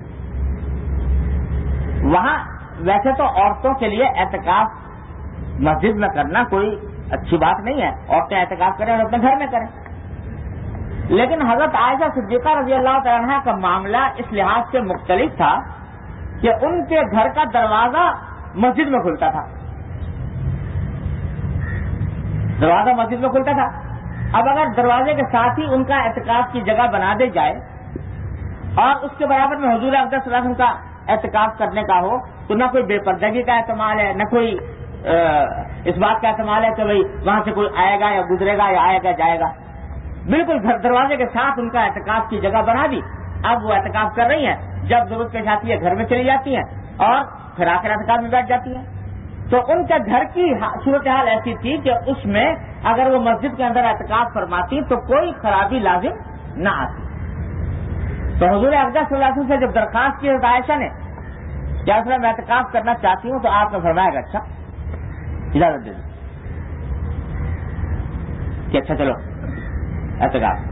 وہاں ویسے تو عورتوں کے لیے اعتکاف مسجد میں کرنا کوئی اچھی بات نہیں ہے، عورتیں اعتکاف کریں اور اپنے گھر میں کریں، لیکن حضرت عائشہ صدیقہ رضی اللہ تعالی عنہا کا معاملہ اس لحاظ سے مختلف تھا کہ ان کے گھر کا دروازہ مسجد میں کھلتا تھا، دروازہ مسجد میں کھلتا تھا. اب اگر دروازے کے ساتھ ہی ان کا اعتکاف کی جگہ بنا دے جائے اور اس کے برابر میں حضور اقدس صلی اللہ علیہ وسلم کا اعتکاف کرنے کا ہو تو نہ کوئی بے پردگی کا احتمال ہے، نہ کوئی اس بات کا احتمال ہے کہ بھئی وہاں سے کوئی آئے گا یا گزرے گا یا آئے گا جائے گا. بالکل گھر دروازے کے ساتھ ان کا اعتکاف کی جگہ بنا دی. اب وہ اعتکاف کر رہی ہیں، جب ضرورت پیش آتی ہے گھر میں چلی جاتی ہیں اور پھر آ کر اعتکاف میں بیٹھ جاتی ہیں. تو ان کے گھر کی صورتحال ایسی تھی کہ اس میں اگر وہ مسجد کے اندر اعتکاف فرماتی تو کوئی خرابی لازم نہ آتی. تو حضور اقدس صلی اللہ علیہ وسلم سے جب درخواست کی حضرت عائشہ نے کہ اصل میں اعتکاف کرنا چاہتی ہوں، تو آپ نے فرمایا کہ اچھا اجازت دے دی کہ اچھا چلو اعتکاف.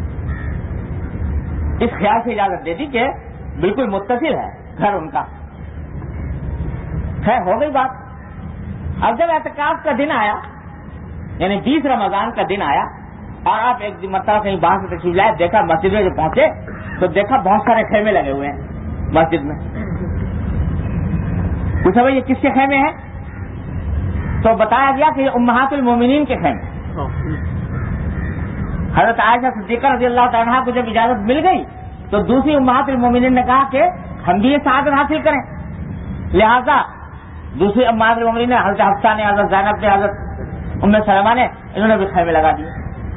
اس خیال سے اجازت دے دی کہ بالکل متصل ہے گھر ان کا. خیر ہو گئی بات. اب جب اعتکاف کا دن آیا، یعنی بیس رمضان کا دن آیا اور آپ ایک مرتبہ کہیں باہر سے تشریف لائے، دیکھا مسجد میں جو پہنچے تو دیکھا بہت سارے خیمے لگے ہوئے ہیں مسجد میں. پوچھا بھائی یہ کس کے خیمے ہیں؟ تو بتایا گیا کہ یہ امہات المومنین کے خیمے. حضرت عائشہ صدیقہ رضی اللہ تعالیٰ عنہا کو جب اجازت مل گئی تو دوسری امہات المومنین نے کہا کہ ہم بھی یہ سعادت حاصل کریں. لہذا دوسری امہات المومنین نے، حضرت حفصہ نے، حضرت زینب نے، حضرت ام سلمہ نے، انہوں نے بھی خیمے لگا دیے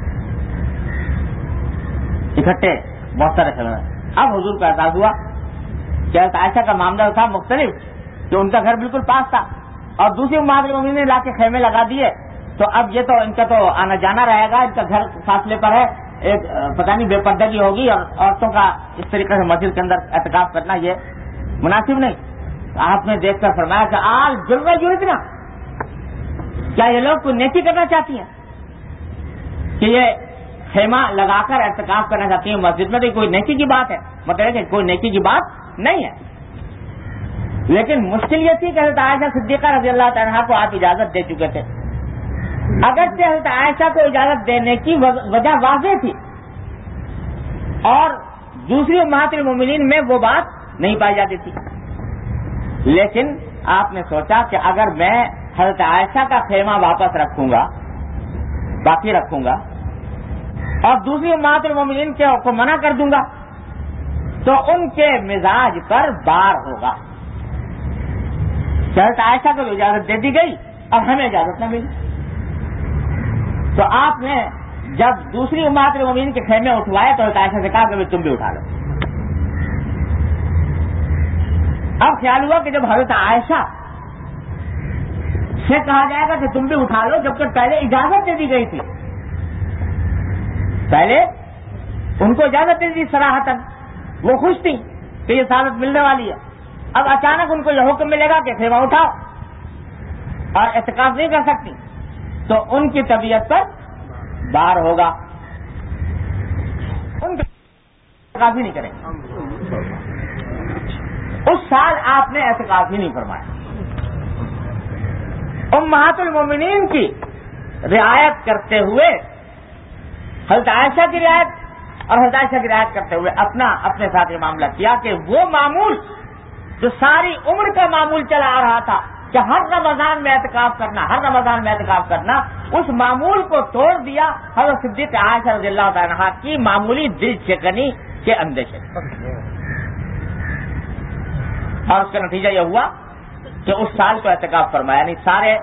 اکٹھے بہت سارے خیمے. اب حضور کا احساس ہوا کہ حضرت عائشہ کا معاملہ تھا مختلف کہ ان کا گھر بالکل پاس تھا اور دوسری امہات المومنین نے لا کے خیمے لگا دیے، تو اب یہ تو ان کا تو آنا جانا رہے گا، ان کا گھر فاصلے پر ہے، ایک پتہ نہیں بے پردگی ہوگی اور عورتوں کا اس طریقے سے مسجد کے اندر اعتکاف کرنا یہ مناسب نہیں. آپ نے دیکھ کر فرمایا کہ آج جلوہ جڑت نا، کیا یہ لوگ کوئی نیکی کرنا چاہتی ہیں کہ یہ خیمہ لگا کر اعتکاف کرنا چاہتی ہیں مسجد میں؟ تو کوئی نیکی کی بات ہے، مطلب کہ کوئی نیکی کی بات نہیں ہے. لیکن مشکل یہ تھی کہ حضرت عائشہ صدیقہ رضی اللہ تعالیٰ عنہا کو آپ اجازت دے چکے تھے. اگرچہ حضرت عائشہ کو اجازت دینے کی وجہ واضح تھی اور دوسری امہات المومنین میں وہ بات نہیں پائی جاتی تھی، لیکن آپ نے سوچا کہ اگر میں حضرت عائشہ کا خیمہ واپس رکھوں گا، باقی رکھوں گا اور دوسری امہات المومنین کو منع کر دوں گا تو ان کے مزاج پر بار ہوگا. حضرت عائشہ کو اجازت دے دی گئی اور ہمیں اجازت نہ ملی. تو آپ نے جب دوسری امہات المومنین کے خیمے اٹھوائے تو حضرت عائشہ سے کہا کہ تم بھی اٹھا لو. اب خیال ہوا کہ جب حضرت عائشہ سے کہا جائے گا کہ تم بھی اٹھا لو، جب کہ پہلے اجازت دے دی گئی تھی، پہلے ان کو اجازت دے دی صراحتاً، وہ خوش تھی کہ یہ سعادت ملنے والی ہے. اب اچانک ان کو یہ حکم ملے گا کہ خیمہ اٹھاؤ اور اعتکاف نہیں کر سکتی، تو ان کی طبیعت پر بار ہوگا، ان کا اعتکاف ہی نہیں کریں گے. اس سال آپ نے اعتکاف ہی نہیں فرمایا. امہات المومنین کی رعایت کرتے ہوئے، حضرت عائشہ کی رعایت اور حضرت عائشہ کی رعایت کرتے ہوئے اپنا اپنے ساتھ یہ معاملہ کیا کہ وہ معمول جو ساری عمر کا معمول چلا آ رہا تھا کہ ہر رمضان میں اعتکاف کرنا ہر رمضان میں اعتکاف کرنا اس معمول کو توڑ دیا حضرت صدیق عائشہ رضی اللہ تعالی عنہا کی معمولی دل چکنی کے اندیشے. اور اس کا نتیجہ یہ ہوا کہ اس سال کو اعتکاف فرمایا نہیں. سارے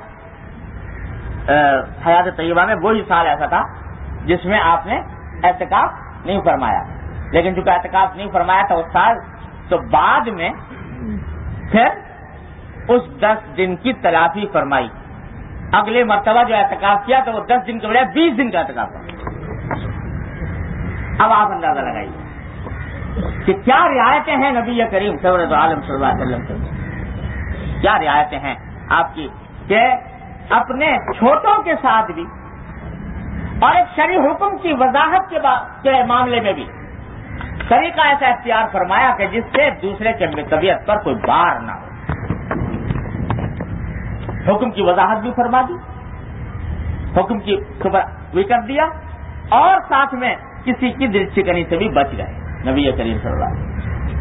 حیات طیبہ میں وہی سال ایسا تھا جس میں آپ نے اعتکاف نہیں فرمایا. لیکن چونکہ اعتکاف نہیں فرمایا تھا اس سال، تو بعد میں پھر اس دس دن کی تلافی فرمائی. اگلے مرتبہ جو اعتکاف کیا تو وہ دس دن کے بجائے بیس دن کا اعتکاف فرمایا. اب آپ اندازہ لگائیے کہ کیا رعایتیں ہیں نبی کریم صلی عالم صلی اللہ علیہ وسلم کی، کیا رعایتیں ہیں آپ کی کہ اپنے چھوٹوں کے ساتھ بھی اور ایک شرعی حکم کی وضاحت کے, کے معاملے میں بھی طریقہ ایسا اختیار فرمایا کہ جس سے دوسرے کے طبیعت پر کوئی بار نہ ہو. حکم کی وضاحت بھی فرما دی، حکم کی خبر بھی کر دیا، اور ساتھ میں کسی کی دل چکنی سے بھی بچ گئے نبی کریم صلی اللہ علیہ وسلم.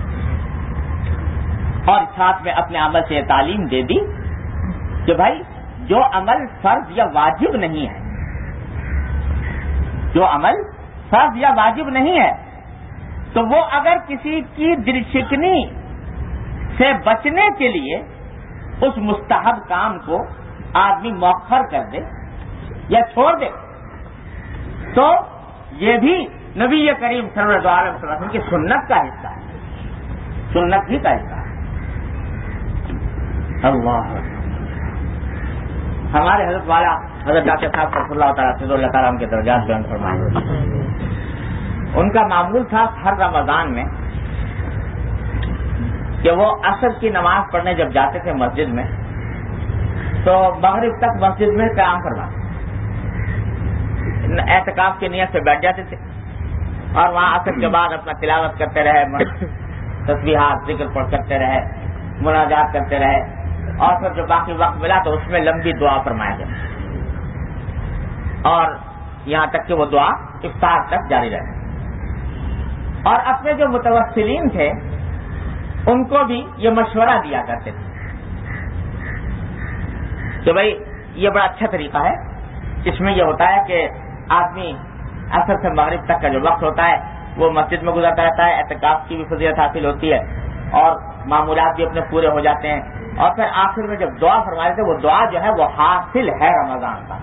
اور ساتھ میں اپنے عمل سے یہ تعلیم دے دی کہ بھائی جو عمل فرض یا واجب نہیں ہے، جو عمل فرض یا واجب نہیں ہے، تو وہ اگر کسی کی دل شکنی سے بچنے کے لیے اس مستحب کام کو آدمی مؤخر کر دے یا چھوڑ دے تو یہ بھی نبی کریم صلی اللہ علیہ وسلم کی سنت کا حصہ ہے، سنت ہی کا حصہ ہے. اللہ ہمارے حضرت والا حضرت ڈاکٹر صاحب صلی اللہ تعالیٰ سے اللہ تعالیٰ ان کے درجات بیان فرمائے. ان کا معمول تھا ہر رمضان میں کہ وہ عصر کی نماز پڑھنے جب جاتے تھے مسجد میں تو مغرب تک مسجد میں قیام فرماتے، اعتکاف کی نیت سے بیٹھ جاتے تھے اور وہاں عصر کے بعد اپنا تلاوت کرتے رہے، تسبیحات ذکر پڑھ کرتے رہے، مناجات کرتے رہے، اور پھر جو باقی وقت ملا تو اس میں لمبی دعا فرمایا گیا اور یہاں تک کہ وہ دعا افطار تک جاری رہے. اور اپنے جو متوسلین تھے ان کو بھی یہ مشورہ دیا کرتے تھے کہ بھائی یہ بڑا اچھا طریقہ ہے، اس میں یہ ہوتا ہے کہ آدمی عصر سے مغرب تک کا جو وقت ہوتا ہے وہ مسجد میں گزرتا رہتا ہے، اعتکاف کی بھی فضیلت حاصل ہوتی ہے اور معمولات بھی اپنے پورے ہو جاتے ہیں. اور پھر آخر میں جب دعا فرمائے تھے وہ دعا جو ہے وہ حاصل ہے رمضان کا،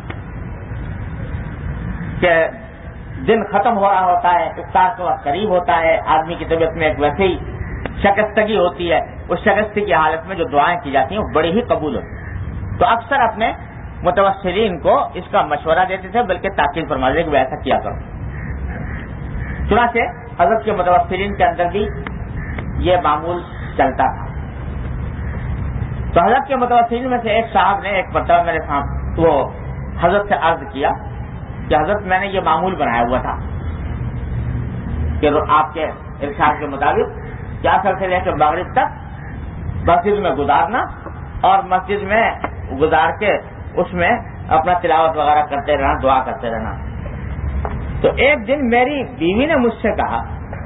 کہ دن ختم ہو رہا ہوتا ہے، افطار کا وقت قریب ہوتا ہے، آدمی کی طبیعت میں ایک ویسے ہی شکستگی ہوتی ہے، اس شکستگی کی حالت میں جو دعائیں کی جاتی ہیں وہ بڑی ہی قبول ہوتی ہیں. تو اکثر اپنے متوسلین کو اس کا مشورہ دیتے تھے، بلکہ تاکید فرما دیتے کہ وہ ایسا کیا کرو. چنانچہ حضرت کے متوسلین کے اندر بھی یہ معمول چلتا تھا. تو حضرت کے متوسلین میں سے ایک صاحب نے ایک مرتبہ میرے سامنے وہ حضرت سے عرض کیا کہ حضرت میں نے یہ معمول بنایا ہوا تھا کہ آپ کے ارشاد کے مطابق کیا سر سے لے کے مغرب تک مسجد میں گزارنا اور مسجد میں گزار کے اس میں اپنا تلاوت وغیرہ کرتے رہنا، دعا کرتے رہنا. تو ایک دن میری بیوی نے مجھ سے کہا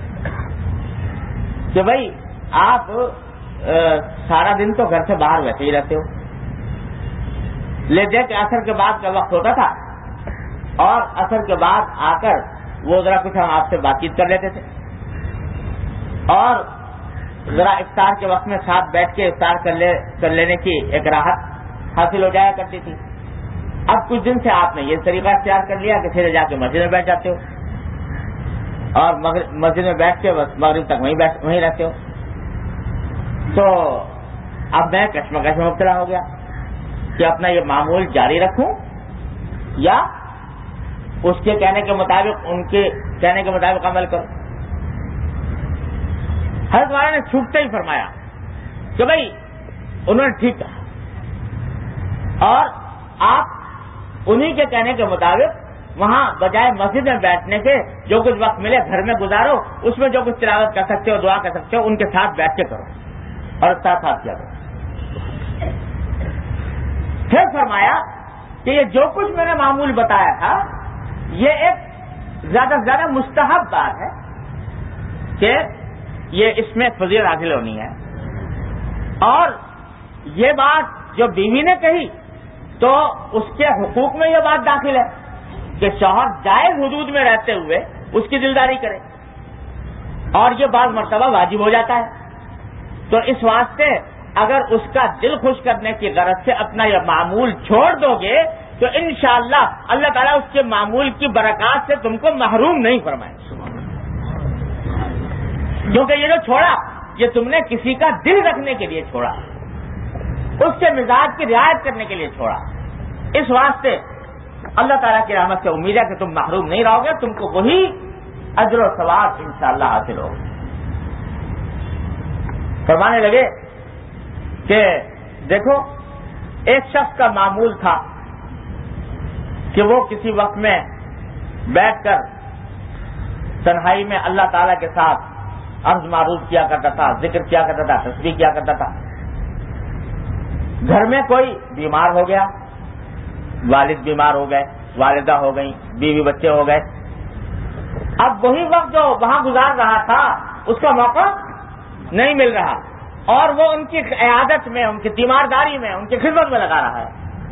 کہ بھائی آپ سارا دن تو گھر سے باہر ویسے ہی رہتے ہو، لے دے کے عصر کے بعد کا وقت ہوتا تھا اور عصر کے بعد آ کر وہ ذرا کچھ ہم آپ سے بات چیت کر لیتے تھے اور ذرا افطار کے وقت میں ساتھ بیٹھ کے افطار کر لے کر لینے کی ایک راحت حاصل ہو جایا کرتی تھی. اب کچھ دن سے آپ نے یہ طریقہ اختیار کر لیا کہ سیدھے جا کے مسجد میں بیٹھ جاتے ہو اور مسجد میں بیٹھ کے بس مغرب تک وہیں بیٹھ وہیں رہتے ہو. تو اب میں کشمکش میں مبتلا ہو گیا کہ اپنا یہ معمول جاری رکھوں یا اس کے کہنے کے مطابق ان کے کہنے کے مطابق عمل کروں. حضرت والا نے چھوٹتے ہی فرمایا کہ بھائی انہوں نے ٹھیک کہا اور آپ انہی کے کہنے کے مطابق وہاں بجائے مسجد میں بیٹھنے کے جو کچھ وقت ملے گھر میں گزارو, اس میں جو کچھ تلاوت کر سکتے ہو دعا کر سکتے ہو ان کے ساتھ بیٹھ کے کرو اور ساتھ ساتھ کیا کرو. پھر فرمایا کہ یہ جو کچھ میں نے معمول بتایا تھا یہ ایک زیادہ سے زیادہ مستحب بات ہے کہ یہ اس میں فضیلت حاصل ہونی ہے. اور یہ بات جو بیوی نے کہی تو اس کے حقوق میں یہ بات داخل ہے کہ شوہر جائز حدود میں رہتے ہوئے اس کی دلداری کرے اور یہ بعض مرتبہ واجب ہو جاتا ہے. تو اس واسطے اگر اس کا دل خوش کرنے کی غرض سے اپنا یہ معمول چھوڑ دو گے تو انشاءاللہ اللہ تعالیٰ اس کے معمول کی برکات سے تم کو محروم نہیں فرمائے. کیونکہ یہ جو چھوڑا یہ تم نے کسی کا دل رکھنے کے لیے چھوڑا, اس کے مزاج کی رعایت کرنے کے لیے چھوڑا. اس واسطے اللہ تعالیٰ کی رحمت سے امید ہے کہ تم محروم نہیں رہو گے, تم کو وہی اجر و ثواب انشاءاللہ حاصل ہوگا. فرمانے لگے کہ دیکھو ایک شخص کا معمول تھا کہ وہ کسی وقت میں بیٹھ کر تنہائی میں اللہ تعالیٰ کے ساتھ عرض معروف کیا کرتا تھا, ذکر کیا کرتا تھا, تسبیح کیا کرتا تھا. گھر میں کوئی بیمار ہو گیا, والد بیمار ہو گئے, والدہ ہو گئی, بیوی بچے ہو گئے. اب وہی وقت جو وہاں گزار رہا تھا اس کا موقع نہیں مل رہا اور وہ ان کی عیادت میں, ان کی تیمارداری میں, ان کی خدمت میں لگا رہا ہے.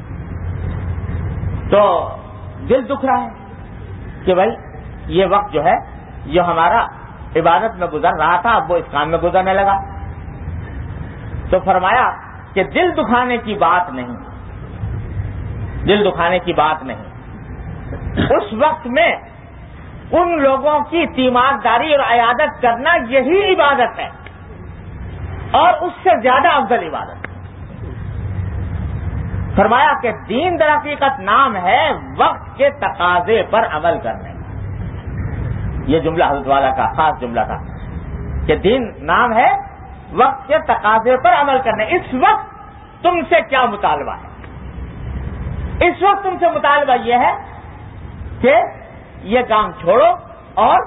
تو دل دکھ رہا ہے کہ بھائی یہ وقت جو ہے جو ہمارا عبادت میں گزر رہا تھا اب وہ اس کام میں گزرنے لگا. تو فرمایا کہ دل دکھانے کی بات نہیں, دل دکھانے کی بات نہیں. اس وقت میں ان لوگوں کی تیمارداری اور عیادت کرنا یہی عبادت ہے اور اس سے زیادہ افضل عبادت ہے. فرمایا کہ دین در حقیقت نام ہے وقت کے تقاضے پر عمل کرنے. یہ جملہ حضرت والا کا خاص جملہ تھا کہ دین نام ہے وقت کے تقاضے پر عمل کرنے. اس وقت تم سے کیا مطالبہ ہے؟ اس وقت تم سے مطالبہ یہ ہے کہ یہ کام چھوڑو اور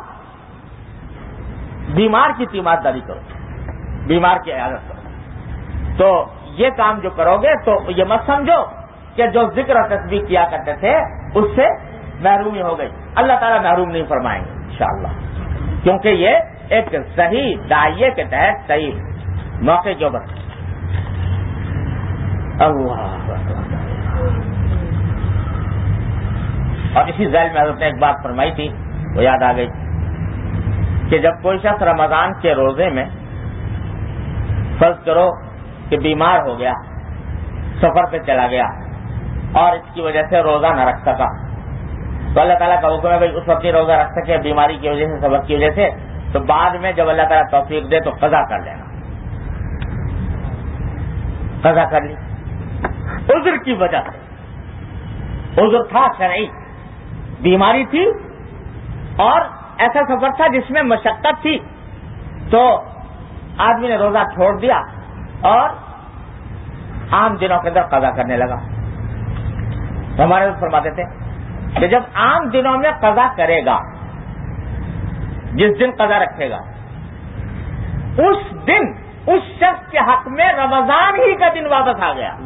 بیمار کی تیمارداری کرو, بیمار کی عیادت کرو. تو یہ کام جو کرو گے تو یہ مت سمجھو کہ جو ذکر اور تسبیح کیا کرتے تھے اس سے محرومی ہو گئی. اللہ تعالیٰ محروم نہیں فرمائیں گے انشاءاللہ, کیونکہ یہ ایک صحیح داعیے کے تحت صحیح موقع جو بس. اللہ اور اسی ذیل میں حضرت نے ایک بات فرمائی تھی وہ یاد آ گئی کہ جب کوئی شخص رمضان کے روزے میں فرض کرو کہ بیمار ہو گیا, سفر پہ چلا گیا اور اس کی وجہ سے روزہ نہ رکھ سکا, تو اللہ تعالیٰ کا حکم ہے بھائی اس وقت نہیں روزہ رکھ سکے بیماری کی وجہ سے, سبب کی وجہ سے, تو بعد میں جب اللہ تعالیٰ توفیق دے تو قضا کر لینا. قضا کر لی عذر کی وجہ سے, عذر تھا شرعی, بیماری تھی اور ایسا سفر تھا جس میں مشقت تھی, تو آدمی نے روزہ چھوڑ دیا اور عام دنوں کے اندر قضا کرنے لگا. ہمارے فرماتے تھے کہ جب عام دنوں میں قضا کرے گا, جس دن قضا رکھے گا, اس دن اس شخص کے حق میں رمضان ہی کا دن واپس آ گیا.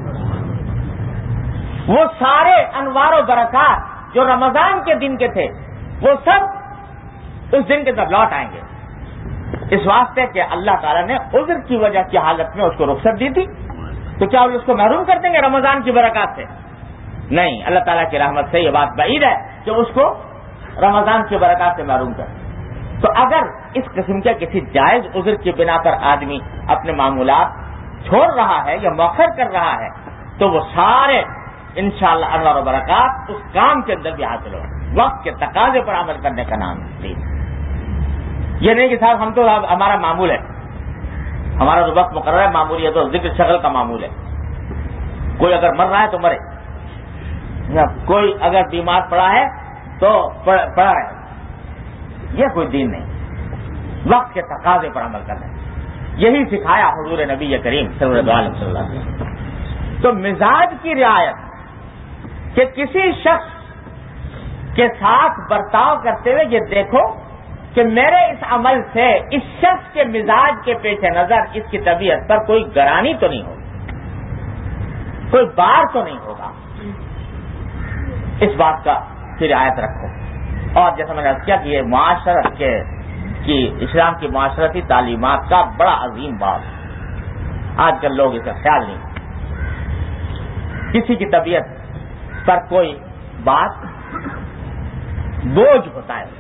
وہ سارے انوار و برکات جو رمضان کے دن کے تھے وہ سب اس دن کے سب لوٹ آئیں گے. اس واسطے کہ اللہ تعالیٰ نے عذر کی وجہ کی حالت میں اس کو رخصت دی تھی, تو کیا اس کو محروم کر دیں گے رمضان کی برکات سے؟ نہیں, اللہ تعالیٰ کی رحمت سے یہ بات بعید ہے کہ اس کو رمضان کی برکات سے محروم کر. تو اگر اس قسم کے کسی جائز عذر کی بنا پر آدمی اپنے معمولات چھوڑ رہا ہے یا مؤخر کر رہا ہے تو وہ سارے انشاءاللہ انوار و برکات اس کام کے اندر بھی حاصل ہو. وقت کے تقاضے پر عمل کرنے کا نام ہے. یہ نہیں کہ صاحب ہم تو ہمارا معمول ہے, ہمارا تو وقت مقرر ہے, معمول ہے تو ذکر شغل کا معمول ہے. کوئی اگر مر رہا ہے تو مرے, یا کوئی اگر بیمار پڑا ہے تو پڑا رہے. یہ کوئی دین نہیں. وقت کے تقاضے پر عمل کرنا, یہی سکھایا حضور نبی کریم صلی اللہ علیہ وسلم. تو مزاج کی رعایت کہ کسی شخص کے ساتھ برتاؤ کرتے ہوئے یہ دیکھو کہ میرے اس عمل سے اس شخص کے مزاج کے پیش نظر اس کی طبیعت پر کوئی گرانی تو نہیں ہوگی, کوئی بار تو نہیں ہوگا. اس بات کا کی رعایت رکھو. اور جیسا میں نے کیا کہ یہ معاشرت کے کی اسلام کی معاشرتی تعلیمات کا بڑا عظیم باب ہے. آج کل لوگ اس کا خیال نہیں. کسی کی طبیعت پر کوئی بات بوجھ ہوتا ہے.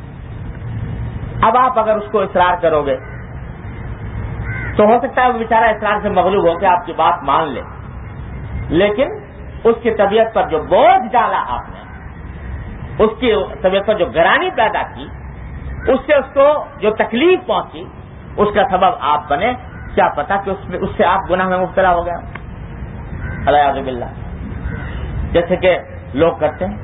اب آپ اگر اس کو اصرار کرو گے تو ہو سکتا ہے وہ بیچارہ اصرار سے مغلوب ہو کے آپ کی بات مان لے, لیکن اس کی طبیعت پر جو بوجھ ڈالا آپ نے, اس کی طبیعت پر جو گرانی پیدا کی, اس سے اس کو جو تکلیف پہنچی, اس کا سبب آپ بنے. کیا پتا کہ اس, میں اس سے آپ گناہ میں مبتلا ہو گیا. الیاذ باللہ. جیسے کہ لوگ کرتے ہیں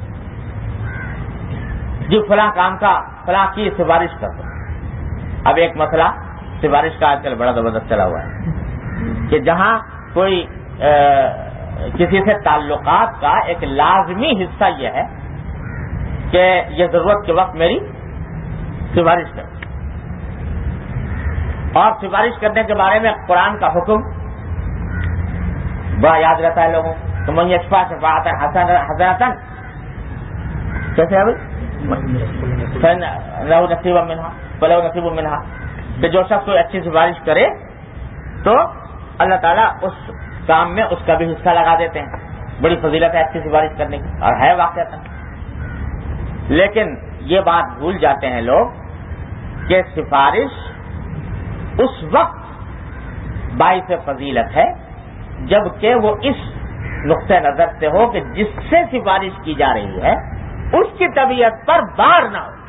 جو فلاں کام کا فلاں کی سفارش کرتے ہیں. اب ایک مسئلہ سفارش کا آج کل بڑا زبردست چلا ہوا ہے کہ جہاں کوئی کسی سے تعلقات کا ایک لازمی حصہ یہ ہے کہ یہ ضرورت کے وقت میری سفارش کرے. اور سفارش کرنے کے بارے میں قرآن کا حکم بڑا یاد رہتا ہے لوگوں تو من یشفع شفاعۃ حسنۃ کیسے ہے بھائی لہ نصیب منہا فلہ نصیب منہا, کہ جو شخص کوئی اچھی سفارش کرے تو اللہ تعالیٰ اس کام میں اس کا بھی حصہ لگا دیتے ہیں. بڑی فضیلت ہے اچھی سفارش کرنے کی, اور ہے واقعہ. لیکن یہ بات بھول جاتے ہیں لوگ کہ سفارش اس وقت باعث فضیلت ہے جبکہ وہ اس نقطہ نظر سے ہو کہ جس سے سفارش کی جا رہی ہے اس کی طبیعت پر بار نہ ہو.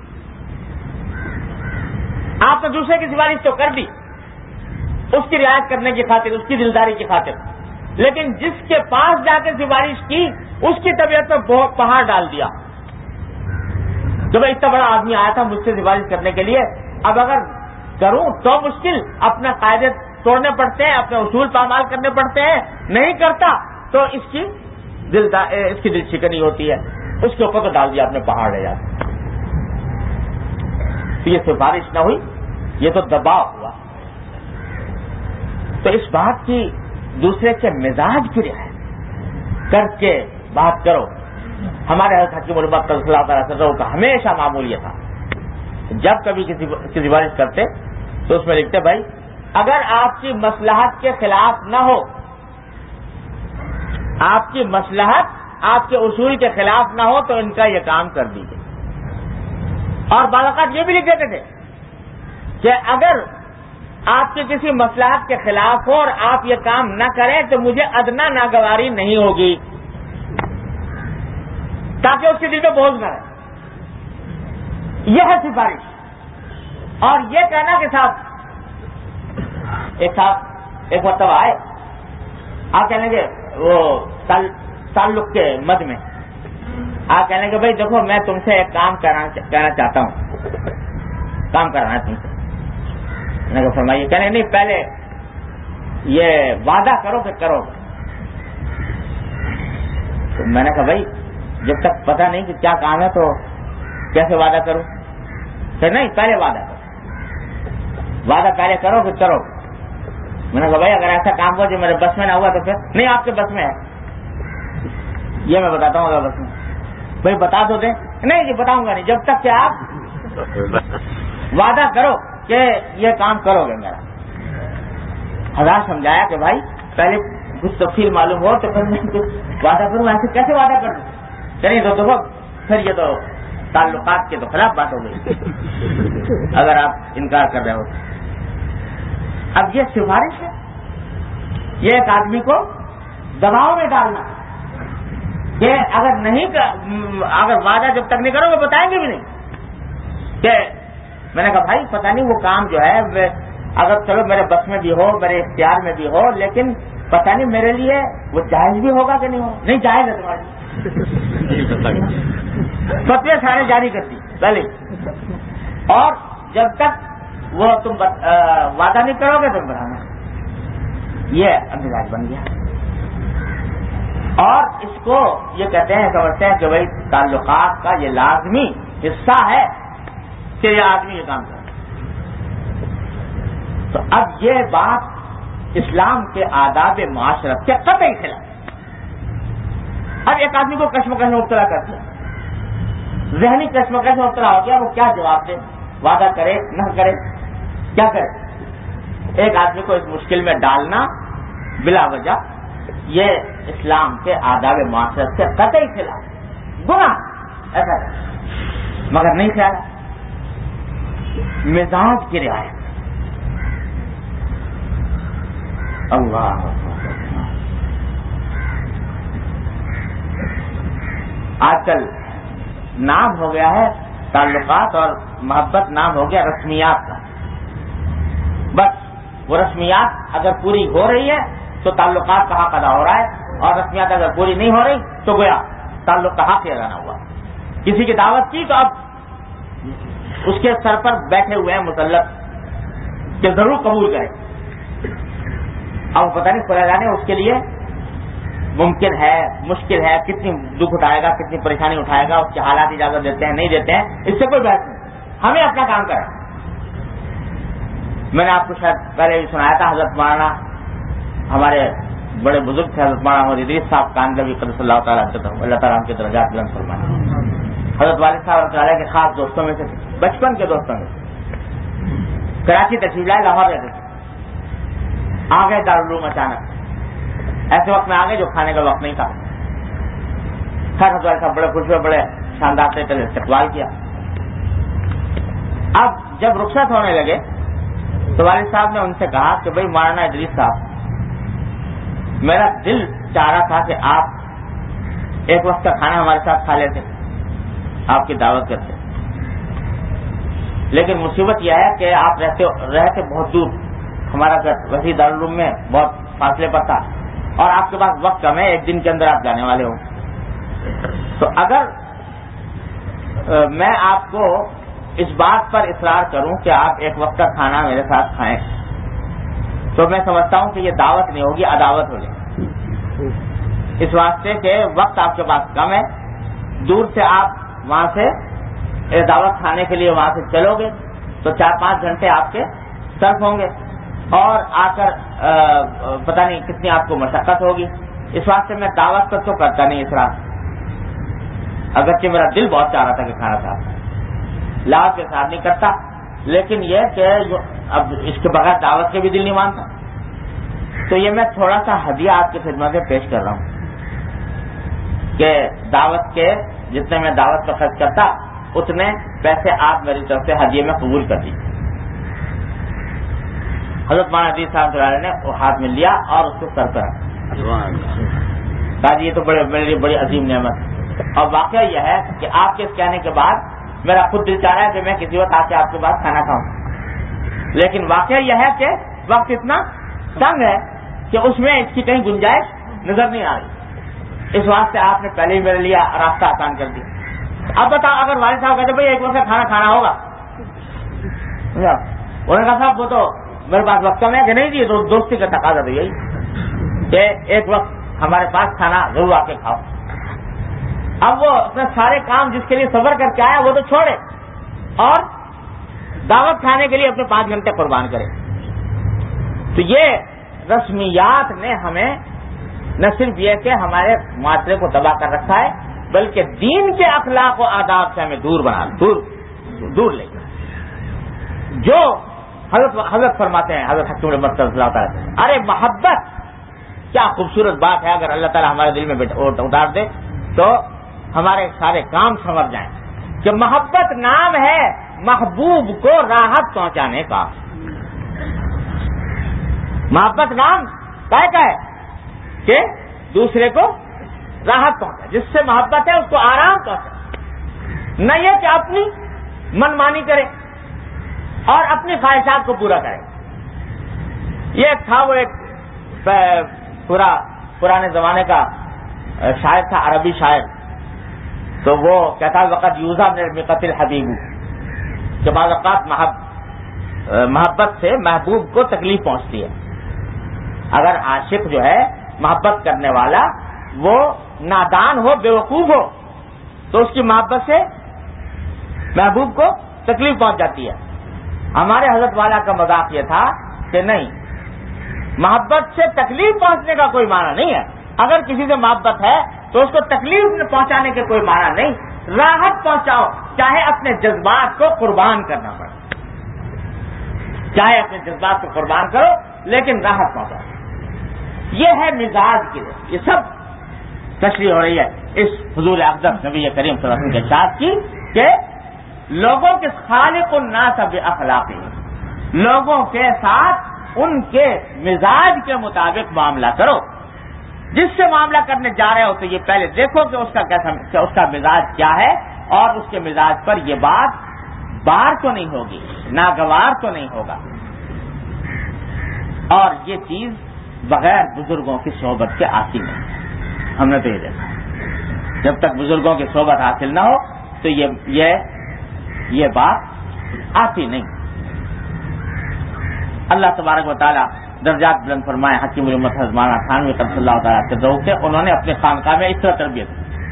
آپ نے دوسرے کی سفارش تو کر دی اس کی رعایت کرنے کی خاطر, اس کی دلداری کی خاطر, لیکن جس کے پاس جا کے سفارش کی اس کی طبیعت پر پہاڑ ڈال دیا کہ بھائی اتنا بڑا آدمی آیا تھا مجھ سے سفارش کرنے کے لیے, اب اگر کروں تو مشکل, اپنا قاعدے توڑنے پڑتے ہیں, اپنے اصول پامال کرنے پڑتے ہیں, نہیں کرتا تو اس کی دل اس کی دل شکنی ہوتی ہے. اس کے اوپر تو ڈال دیا اپنے پہاڑ لے جاتے. تو یہ سفارش نہ ہوئی, یہ تو دباؤ ہوا. تو اس بات کی دوسرے کے مزاج کی رعایت کر کے بات کرو. ہمارے حضرت حکیم الامت صلی اللہ تعالی وسلم کا ہمیشہ معمول یہ تھا, جب کبھی کسی کی سفارش کرتے تو اس میں لکھتے بھائی اگر آپ کی مصلحت کے خلاف نہ ہو, آپ کی مصلحت آپ کے اصول کے خلاف نہ ہو تو ان کا یہ کام کر دیجیے. اور بعض اوقات یہ بھی لکھ دیتے تھے کہ اگر آپ کی کسی مصلحت کے خلاف ہو اور آپ یہ کام نہ کریں تو مجھے ادنا ناگواری نہیں ہوگی, تاکہ اس کے دل میں بوجھ نہ رہے. یہ ہے سفارش. اور یہ کہنا کہ صاحب ایک صاحب ایک مرتبہ آئے, آپ کہنے کے وہ تعلق کے مد میں آپ کہنے کہ بھائی دیکھو میں تم سے ایک کام کہنا چاہتا ہوں, کام کرانا ہے تم سے. میں نے کہا فرمائیے. کہنے نہیں پہلے یہ وعدہ کرو کہ کرو. تو میں نے کہا بھائی جب تک پتہ نہیں کہ کیا کام ہے تو کیسے وعدہ کروں. کہ نہیں پہلے وعدہ کرو, وعدہ پہلے کرو کہ کرو. میں نے کہا بھائی اگر ایسا کام ہوا جو میرے بس میں نہ ہوا تو پھر نہیں آپ کے بس میں ہے. یہ میں بتاتا ہوں اگر بس میں. بھائی بتا دو دیں. نہیں جی بتاؤں گا نہیں جب تک کہ آپ وعدہ کرو کہ یہ کام کرو گے میرا. حضرت سمجھایا کہ بھائی پہلے کچھ تفصیل معلوم ہو تو پھر میں کچھ وعدہ کروں, ایسے کیسے وعدہ کروں. چلیے تو دیکھو پھر یہ تو تعلقات کے تو خلاف بات ہو گئی اگر آپ انکار کر رہے ہو تو۔ اب یہ سفارش ہے، یہ ایک آدمی کو دباؤ میں ڈالنا کہ اگر نہیں اگر وعدہ جب تک نہیں کرو گے بتائیں گے بھی نہیں کہ میں نے کہا بھائی پتہ نہیں وہ کام جو ہے اگر چلو میرے بس میں بھی ہو میرے اختیار میں بھی ہو لیکن پتہ نہیں میرے لیے وہ جائز بھی ہوگا کہ نہیں ہوگا۔ نہیں جائز ہے تمہاری فتوے سارے جاری کرتی پہلے، اور جب تک وہ تم وعدہ نہیں کرو گے تم بتانا، یہ انداز بن گیا۔ اور اس کو یہ کہتے ہیں سمجھتے ہیں کہ بھائی تعلقات کا یہ لازمی حصہ ہے کہ یہ آدمی یہ کام کرے۔ تو اب یہ بات اسلام کے آداب معاشرت کے قطعی خلاف۔ اب ایک آدمی کو کشمکش میں مبتلا کر دیا، ذہنی کشمکش میں مبتلا ہو گیا، وہ کیا جواب دے؟ وعدہ کرے نہ کرے، کیا کرے؟ ایک آدمی کو اس مشکل میں ڈالنا بلا وجہ، یہ اسلام کے آداب معاشرت سے قطعی خلاف، گناہ ایسا ہے، مگر نہیں خیال مزاج کی رعایت۔ اللہ آج کل نام ہو گیا ہے تعلقات اور محبت، نام ہو گیا رسمیات کا۔ بس وہ رسمیات اگر پوری ہو رہی ہے تو تعلقات کا حق ادا ہو رہا ہے، اور رسمیات اگر پوری نہیں ہو رہی تو گویا تعلق کا حق ہی ادا نہ ہوا۔ کسی کی دعوت کی تو اب اس کے سر پر بیٹھے ہوئے ہیں مسلط کہ ضرور قبول کرے، اب پتہ نہیں خدا جانے اس کے لیے ممکن ہے مشکل ہے، کتنی دکھ اٹھائے گا، کتنی پریشانی اٹھائے گا، اس کے حالات اجازت دیتے ہیں نہیں دیتے ہیں، اس سے کوئی بحث نہیں، ہمیں اپنا کام کرنا۔ میں نے آپ کو شاید پہلے بھی سنایا تھا، حضرت مولانا ہمارے بڑے بزرگ تھے، حضرت مولانا محمد ادریس صاحب کاندھلوی قدس اللہ تعالیٰ اللہ تعالیٰ ان کے درجات بلند فرمائے۔ حضرت والد صاحب رحمۃ اللہ کے خاص دوستوں میں سے تھے، بچپن کے دوستوں میں سے، کراچی تشریف لائے، لاہور رہتے تھے، آ گئے دارالعلوم اچانک، ایسے وقت میں آ گئے جو کھانے کا وقت نہیں تھا۔ خیر حضرت والد صاحب بڑے خوش ہوئے، بڑے شاندار طریقے سے استقبال کیا۔ اب جب رخصت ہونے لگے تو والد صاحب نے ان سے کہا کہ بھائی مولانا ادریس صاحب، میرا دل چاہ رہا تھا کہ آپ ایک وقت کا کھانا ہمارے ساتھ کھا لیتے، آپ کی دعوت کرتے، لیکن مصیبت یہ ہے کہ آپ رہتے رہتے بہت دور، ہمارا گھر وسیع دارالعلوم میں بہت فاصلے پر تھا، اور آپ کے پاس وقت کم ہے، ایک دن کے اندر آپ جانے والے ہو، تو اگر میں آپ کو اس بات پر اصرار کروں کہ آپ ایک وقت کا کھانا میرے ساتھ کھائیں تو میں سمجھتا ہوں کہ یہ دعوت نہیں ہوگی، عداوت ہو جائے، اس واسطے کہ وقت آپ کے پاس کم ہے، دور سے آپ وہاں سے دعوت کھانے کے لیے وہاں سے چلو گے تو چار پانچ گھنٹے آپ کے صرف ہوں گے، اور آ کر پتہ نہیں کتنی آپ کو مشقت ہوگی، اس واسطے میں دعوت پر تو کرتا نہیں اصرار، اگرچہ میرا دل بہت چاہ رہا تھا کہ کھانا تھا، لاؤ کے ساتھ نہیں کرتا، لیکن یہ کہ اب اس کے بغیر دعوت کے بھی دل نہیں مانتا، تو یہ میں تھوڑا سا ہدیہ آپ کی خدمت میں پیش کر رہا ہوں کہ دعوت کے جتنے میں دعوت پر خرچ کرتا اتنے پیسے آپ میری طرف سے ہدیے میں قبول کر دیجیے۔ حضرت مولانا ادریس صاحب نے وہ ہاتھ میں لیا اور اس کو سر پر کہا جی یہ تو بڑے میرے لیے بڑی عظیم نعمت، اور واقعہ یہ ہے کہ آپ کے اس کہنے کے بعد میرا خود دل چاہ رہا ہے کہ میں کسی وقت آ کے آپ کے پاس کھانا کھاؤں، لیکن واقعہ یہ ہے کہ وقت اتنا تنگ ہے کہ اس میں اس کی کہیں گنجائش نظر نہیں آ رہی، اس واسطے آپ نے پہلے ہی میرے لیے راستہ آسان کر دیا۔ اب بتاؤ اگر والد صاحب کہتے بھائی ایک وقت کھانا کھانا ہوگا، انہوں نے کہا صاحب وہ تو میرے پاس وقت کم ہے کہ نہیں جی، تو دوستی کا تقاضا تو یہی کہ ایک وقت ہمارے پاس کھانا ضرور آ کے کھاؤ۔ اب وہ اپنے سارے کام جس کے لیے سفر کر کے آیا وہ تو چھوڑے اور دعوت کھانے کے لیے اپنے پانچ گھنٹے قربان کرے۔ تو یہ رسمیات نے ہمیں نہ صرف یہ کہ ہمارے معاشرے کو تباہ کر رکھا ہے بلکہ دین کے اخلاق و آداب سے ہمیں دور بنا دور دور لے گا۔ جو حضرت حضرت فرماتے ہیں حضرت حکیم رحمۃ اللہ تعالیٰ، ارے محبت کیا خوبصورت بات ہے، اگر اللہ تعالیٰ ہمارے دل میں اتار دے تو ہمارے سارے کام سنور جائیں، کہ محبت نام ہے محبوب کو راحت پہنچانے کا. محبت نام کیا کا ہے کہ دوسرے کو راحت پہنچا, جس سے محبت ہے اس کو آرام پہنچا, نہ یہ کہ اپنی منمانی کرے اور اپنی خواہشات کو پورا کرے. یہ تھا وہ ایک پورا پرانے زمانے کا شاعر تھا, عربی شاعر. تو وہ کہتا وقت یوزا میں قتل حبیب, کہ بعض اوقات محبت سے محبوب کو تکلیف پہنچتی ہے. اگر عاشق جو ہے محبت کرنے والا وہ نادان ہو, بیوقوف ہو, تو اس کی محبت سے محبوب کو تکلیف پہنچ جاتی ہے. ہمارے حضرت والا کا مذاق یہ تھا کہ نہیں, محبت سے تکلیف پہنچنے کا کوئی معنی نہیں ہے. اگر کسی سے محبت ہے تو اس کو تکلیف پہنچانے کے کوئی معنی نہیں, راحت پہنچاؤ, چاہے اپنے جذبات کو قربان کرنا پڑے, چاہے اپنے جذبات کو قربان کرو لیکن راحت پہنچاؤ. یہ ہے مزاج کی, یہ سب تشریح ہو رہی ہے اس حضور اقدس نبی کریم صلی اللہ علیہ وسلم کے ساتھ کی کہ لوگوں کے خالق الناس باخلاقہ, لوگوں کے ساتھ ان کے مزاج کے مطابق معاملہ کرو. جس سے معاملہ کرنے جا رہے ہو تو یہ پہلے دیکھو کہ اس کا کیسا, کہ اس کا مزاج کیا ہے, اور اس کے مزاج پر یہ بات بار تو نہیں ہوگی, ناگوار تو نہیں ہوگا. اور یہ چیز بغیر بزرگوں کی صحبت کے آتی نہیں. ہم نے تو یہ دیکھا, جب تک بزرگوں کی صحبت حاصل نہ ہو تو یہ یہ یہ بات آتی نہیں. اللہ تبارک و تعالیٰ درجات بلند فرمائے. حکیم الامت حضرت مولانا تھانوی قدس اللہ تعالیٰ کے ذوق سے انہوں نے اپنے خانقاہ میں اس طرح تربیت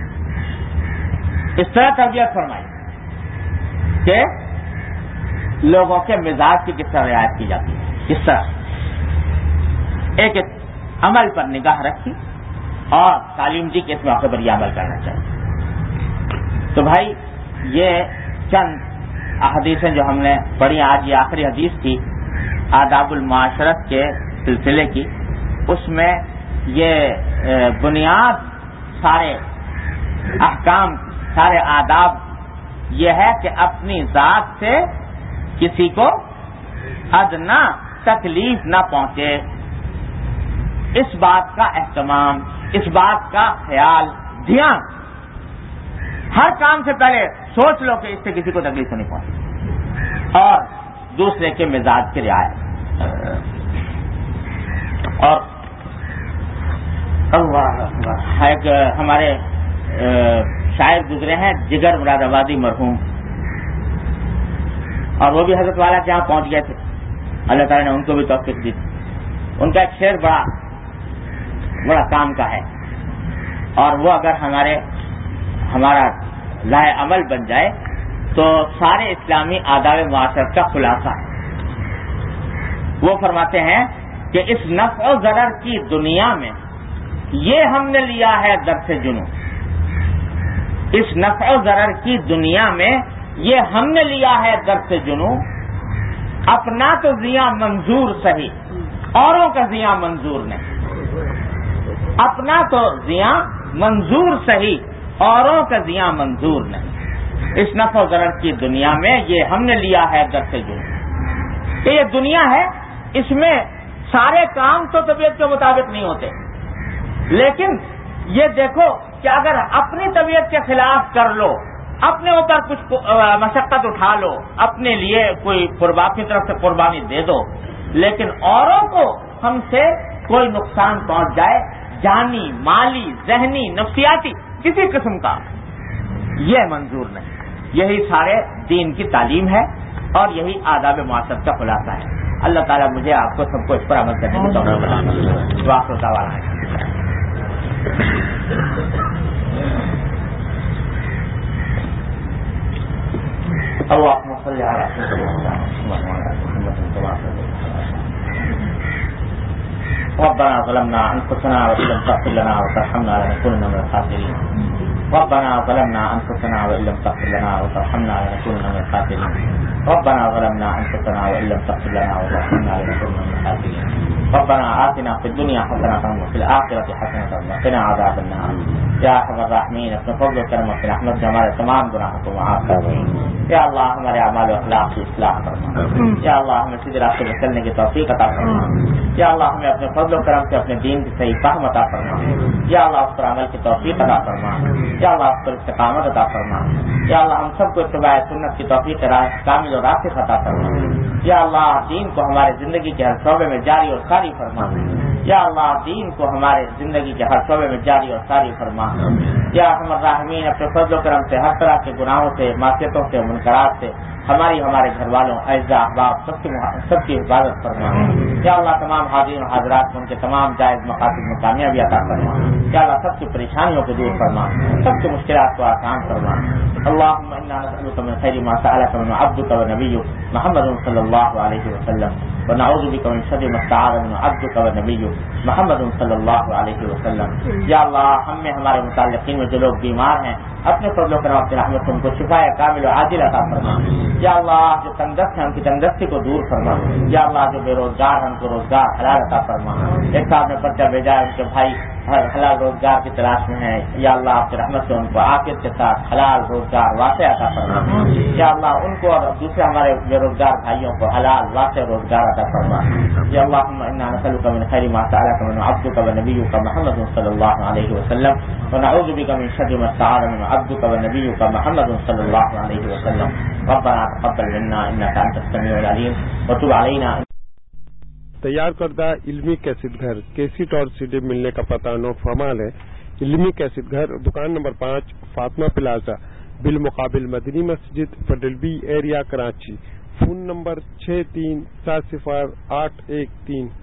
اس طرح تربیت فرمائی کہ لوگوں کے مزاج کی کس طرح رعایت کی جاتی ہے, کس طرح ایک ایک عمل پر نگاہ رکھی اور تعلیم دی کہ اس موقع پر یہ عمل کرنا چاہیے. تو بھائی یہ چند احادیثیں جو ہم نے پڑھی, آج یہ آخری حدیث تھی آداب المعاشرت کے سلسلے کی. اس میں یہ بنیاد سارے احکام, سارے آداب یہ ہے کہ اپنی ذات سے کسی کو ادنا تکلیف نہ پہنچے. اس بات کا اہتمام, اس بات کا خیال, دھیان, ہر کام سے پہلے سوچ لو کہ اس سے کسی کو تکلیف تو نہیں پہنچی, اور دوسرے کے مزاج کی رعایت. اور اللہ ایک ہمارے شاعر گزرے ہیں جگر مراد آبادی مرحوم, اور وہ بھی حضرت والا کے یہاں پہنچ گئے تھے. اللہ تعالیٰ نے ان کو بھی توفیق دی. ان کا ایک شعر بڑا بڑا کام کا ہے, اور وہ اگر ہمارے ہمارا لائے عمل بن جائے تو سارے اسلامی آداب معاشرت کا خلاصہ ہے. وہ فرماتے ہیں کہ اس نفع و ضرر کی دنیا میں یہ ہم نے لیا ہے درس جنوں, اس نفع و ضرر کی دنیا میں یہ ہم نے لیا ہے درس جنوں. اپنا تو زیاں منظور صحیح, اوروں کا زیاں منظور نہیں. اپنا تو زیاں منظور صحیح, اوروں کا زیاں منظور نہیں. اس نفع و ضرر کی دنیا میں یہ ہم نے لیا ہے درس جنوں, کہ یہ دنیا ہے, اس میں سارے کام تو طبیعت کے مطابق نہیں ہوتے, لیکن یہ دیکھو کہ اگر اپنی طبیعت کے خلاف کر لو, اپنے اوپر کچھ مشقت اٹھا لو, اپنے لیے کوئی قربانی کی طرف سے قربانی دے دو, لیکن اوروں کو ہم سے کوئی نقصان پہنچ جائے, جانی, مالی, ذہنی, نفسیاتی, کسی قسم کا, یہ منظور نہیں. یہی سارے دین کی تعلیم ہے اور یہی آداب معاشرت کا خلاصہ ہے. اللہ تعالیٰ مجھے آپ کو سب کو اس پر عمل کرنے کی توفیق عطا فرمائے. واخر دعوانا ہے اللهم صل على سيدنا محمد. ربنا ظلمنا انفسنا وان لم تغفر لنا وترحمنا لنكونن من الخاسرين. ربنا ظلمنا انفسنا وان لم تغفر لنا وترحمنا لنكونن من الخاسرين. ربنا ظلمنا انفسنا وان لم تغفر لنا وترحمنا لنكونن من الخاسرين. ربنا آتنا في الدنيا حسنة وفي الآخرة حسنة وقنا عذاب النار. یا ارحم الراحمین اپنے فضل و کرم اپنے رحمت سے ہمارے تمام گناہوں کو معاف فرما. یا اللہ ہمارے اعمال و اخلاق کی اصلاح فرما. یا اللہ ہمیں سیدھے راستے پر چلنے کی توفیق عطا فرما. یا اللہ ہمیں اپنے فضل و کرم سے اپنے دین کی صحیح فہم عطا فرما. یا اللہ اس پر عمل کی توفیق عطا فرما. یا اللہ اس پر استقامت عطا فرما. یا اللہ ہم سب کو اتباع سنت کی توفیق کامل اور راسخ عطا فرما. یا اللہ دین کو ہمارے زندگی کے ہر شعبے میں جاری اور ساری فرما. یا اللہ دین کو ہمارے زندگی کے ہر شعبے میں جاری اور ساری فرما. یا ارحم الراحمین اپنے فضل و کرم سے ہر طرح کے گناہوں سے، معصیتوں سے، منکرات سے ہماری ہمارے گھر والوں، اعزاء احباب سب کی سب کی حفاظت فرما. یا اللہ تمام حاضرین و حاضرات کو ان کے تمام جائز مقاصد میں کامیابی عطا فرما. یا اللہ سب کی پریشانیوں کو دور فرما، سب کی مشکلات کو آسان فرما. اللهم انا نسألك من خير ما سألك من عبدك ونبيك محمد صلى الله عليه وسلم، ونعوذ بك من شر ما استعاذ من عبدك ونبيك محمد صلی اللہ علیہ وسلم. یا اللہ ہم میں ہمارے متعلقین میں جو لوگ بیمار ہیں اپنے فضل و کرم اپنے رحمت سے ان کو شفا کامل و عاجل عطا فرما. یا اللہ جو تندرست ہیں ان کی تندرستی کو دور فرما. یا اللہ جو بے روزگار ہیں ان کو روزگار حلال عطا فرما. ایک صاحب نے پرچہ بھیجا ان کے بھائی حلال روزگار کی تلاش میں ہیں. یا اللہ آپ کی رحمت سے ان کو عافیت کے ساتھ حلال روزگار واسع عطا فرما. یا اللہ ان کو اور دوسرے ہمارے بے روزگار بھائیوں کو حلال واسع روزگار عطا فرما. یا اللہم انا نسألک من خیر ما سألک من عبدک ونبیک محمد صلی اللہ علیہ وسلم، ونعوذ بک من شر ما استعاذ من عبدک ونبیک محمد صلی اللہ علیہ وسلم. ربنا تقبل منا انک انت السمیع العلیم وتب علینا.
تیار کردہ علمی کیسٹ گھر کیسٹ اور سی ڈی ملنے کا پتہ نو فرمال ہے. علمی کیسٹ گھر دکان نمبر پانچ فاطمہ پلازا بالمقابل مدنی مسجد Patel B area Karachi. Phone number چھ تین سات صفر آٹھ ایک تین.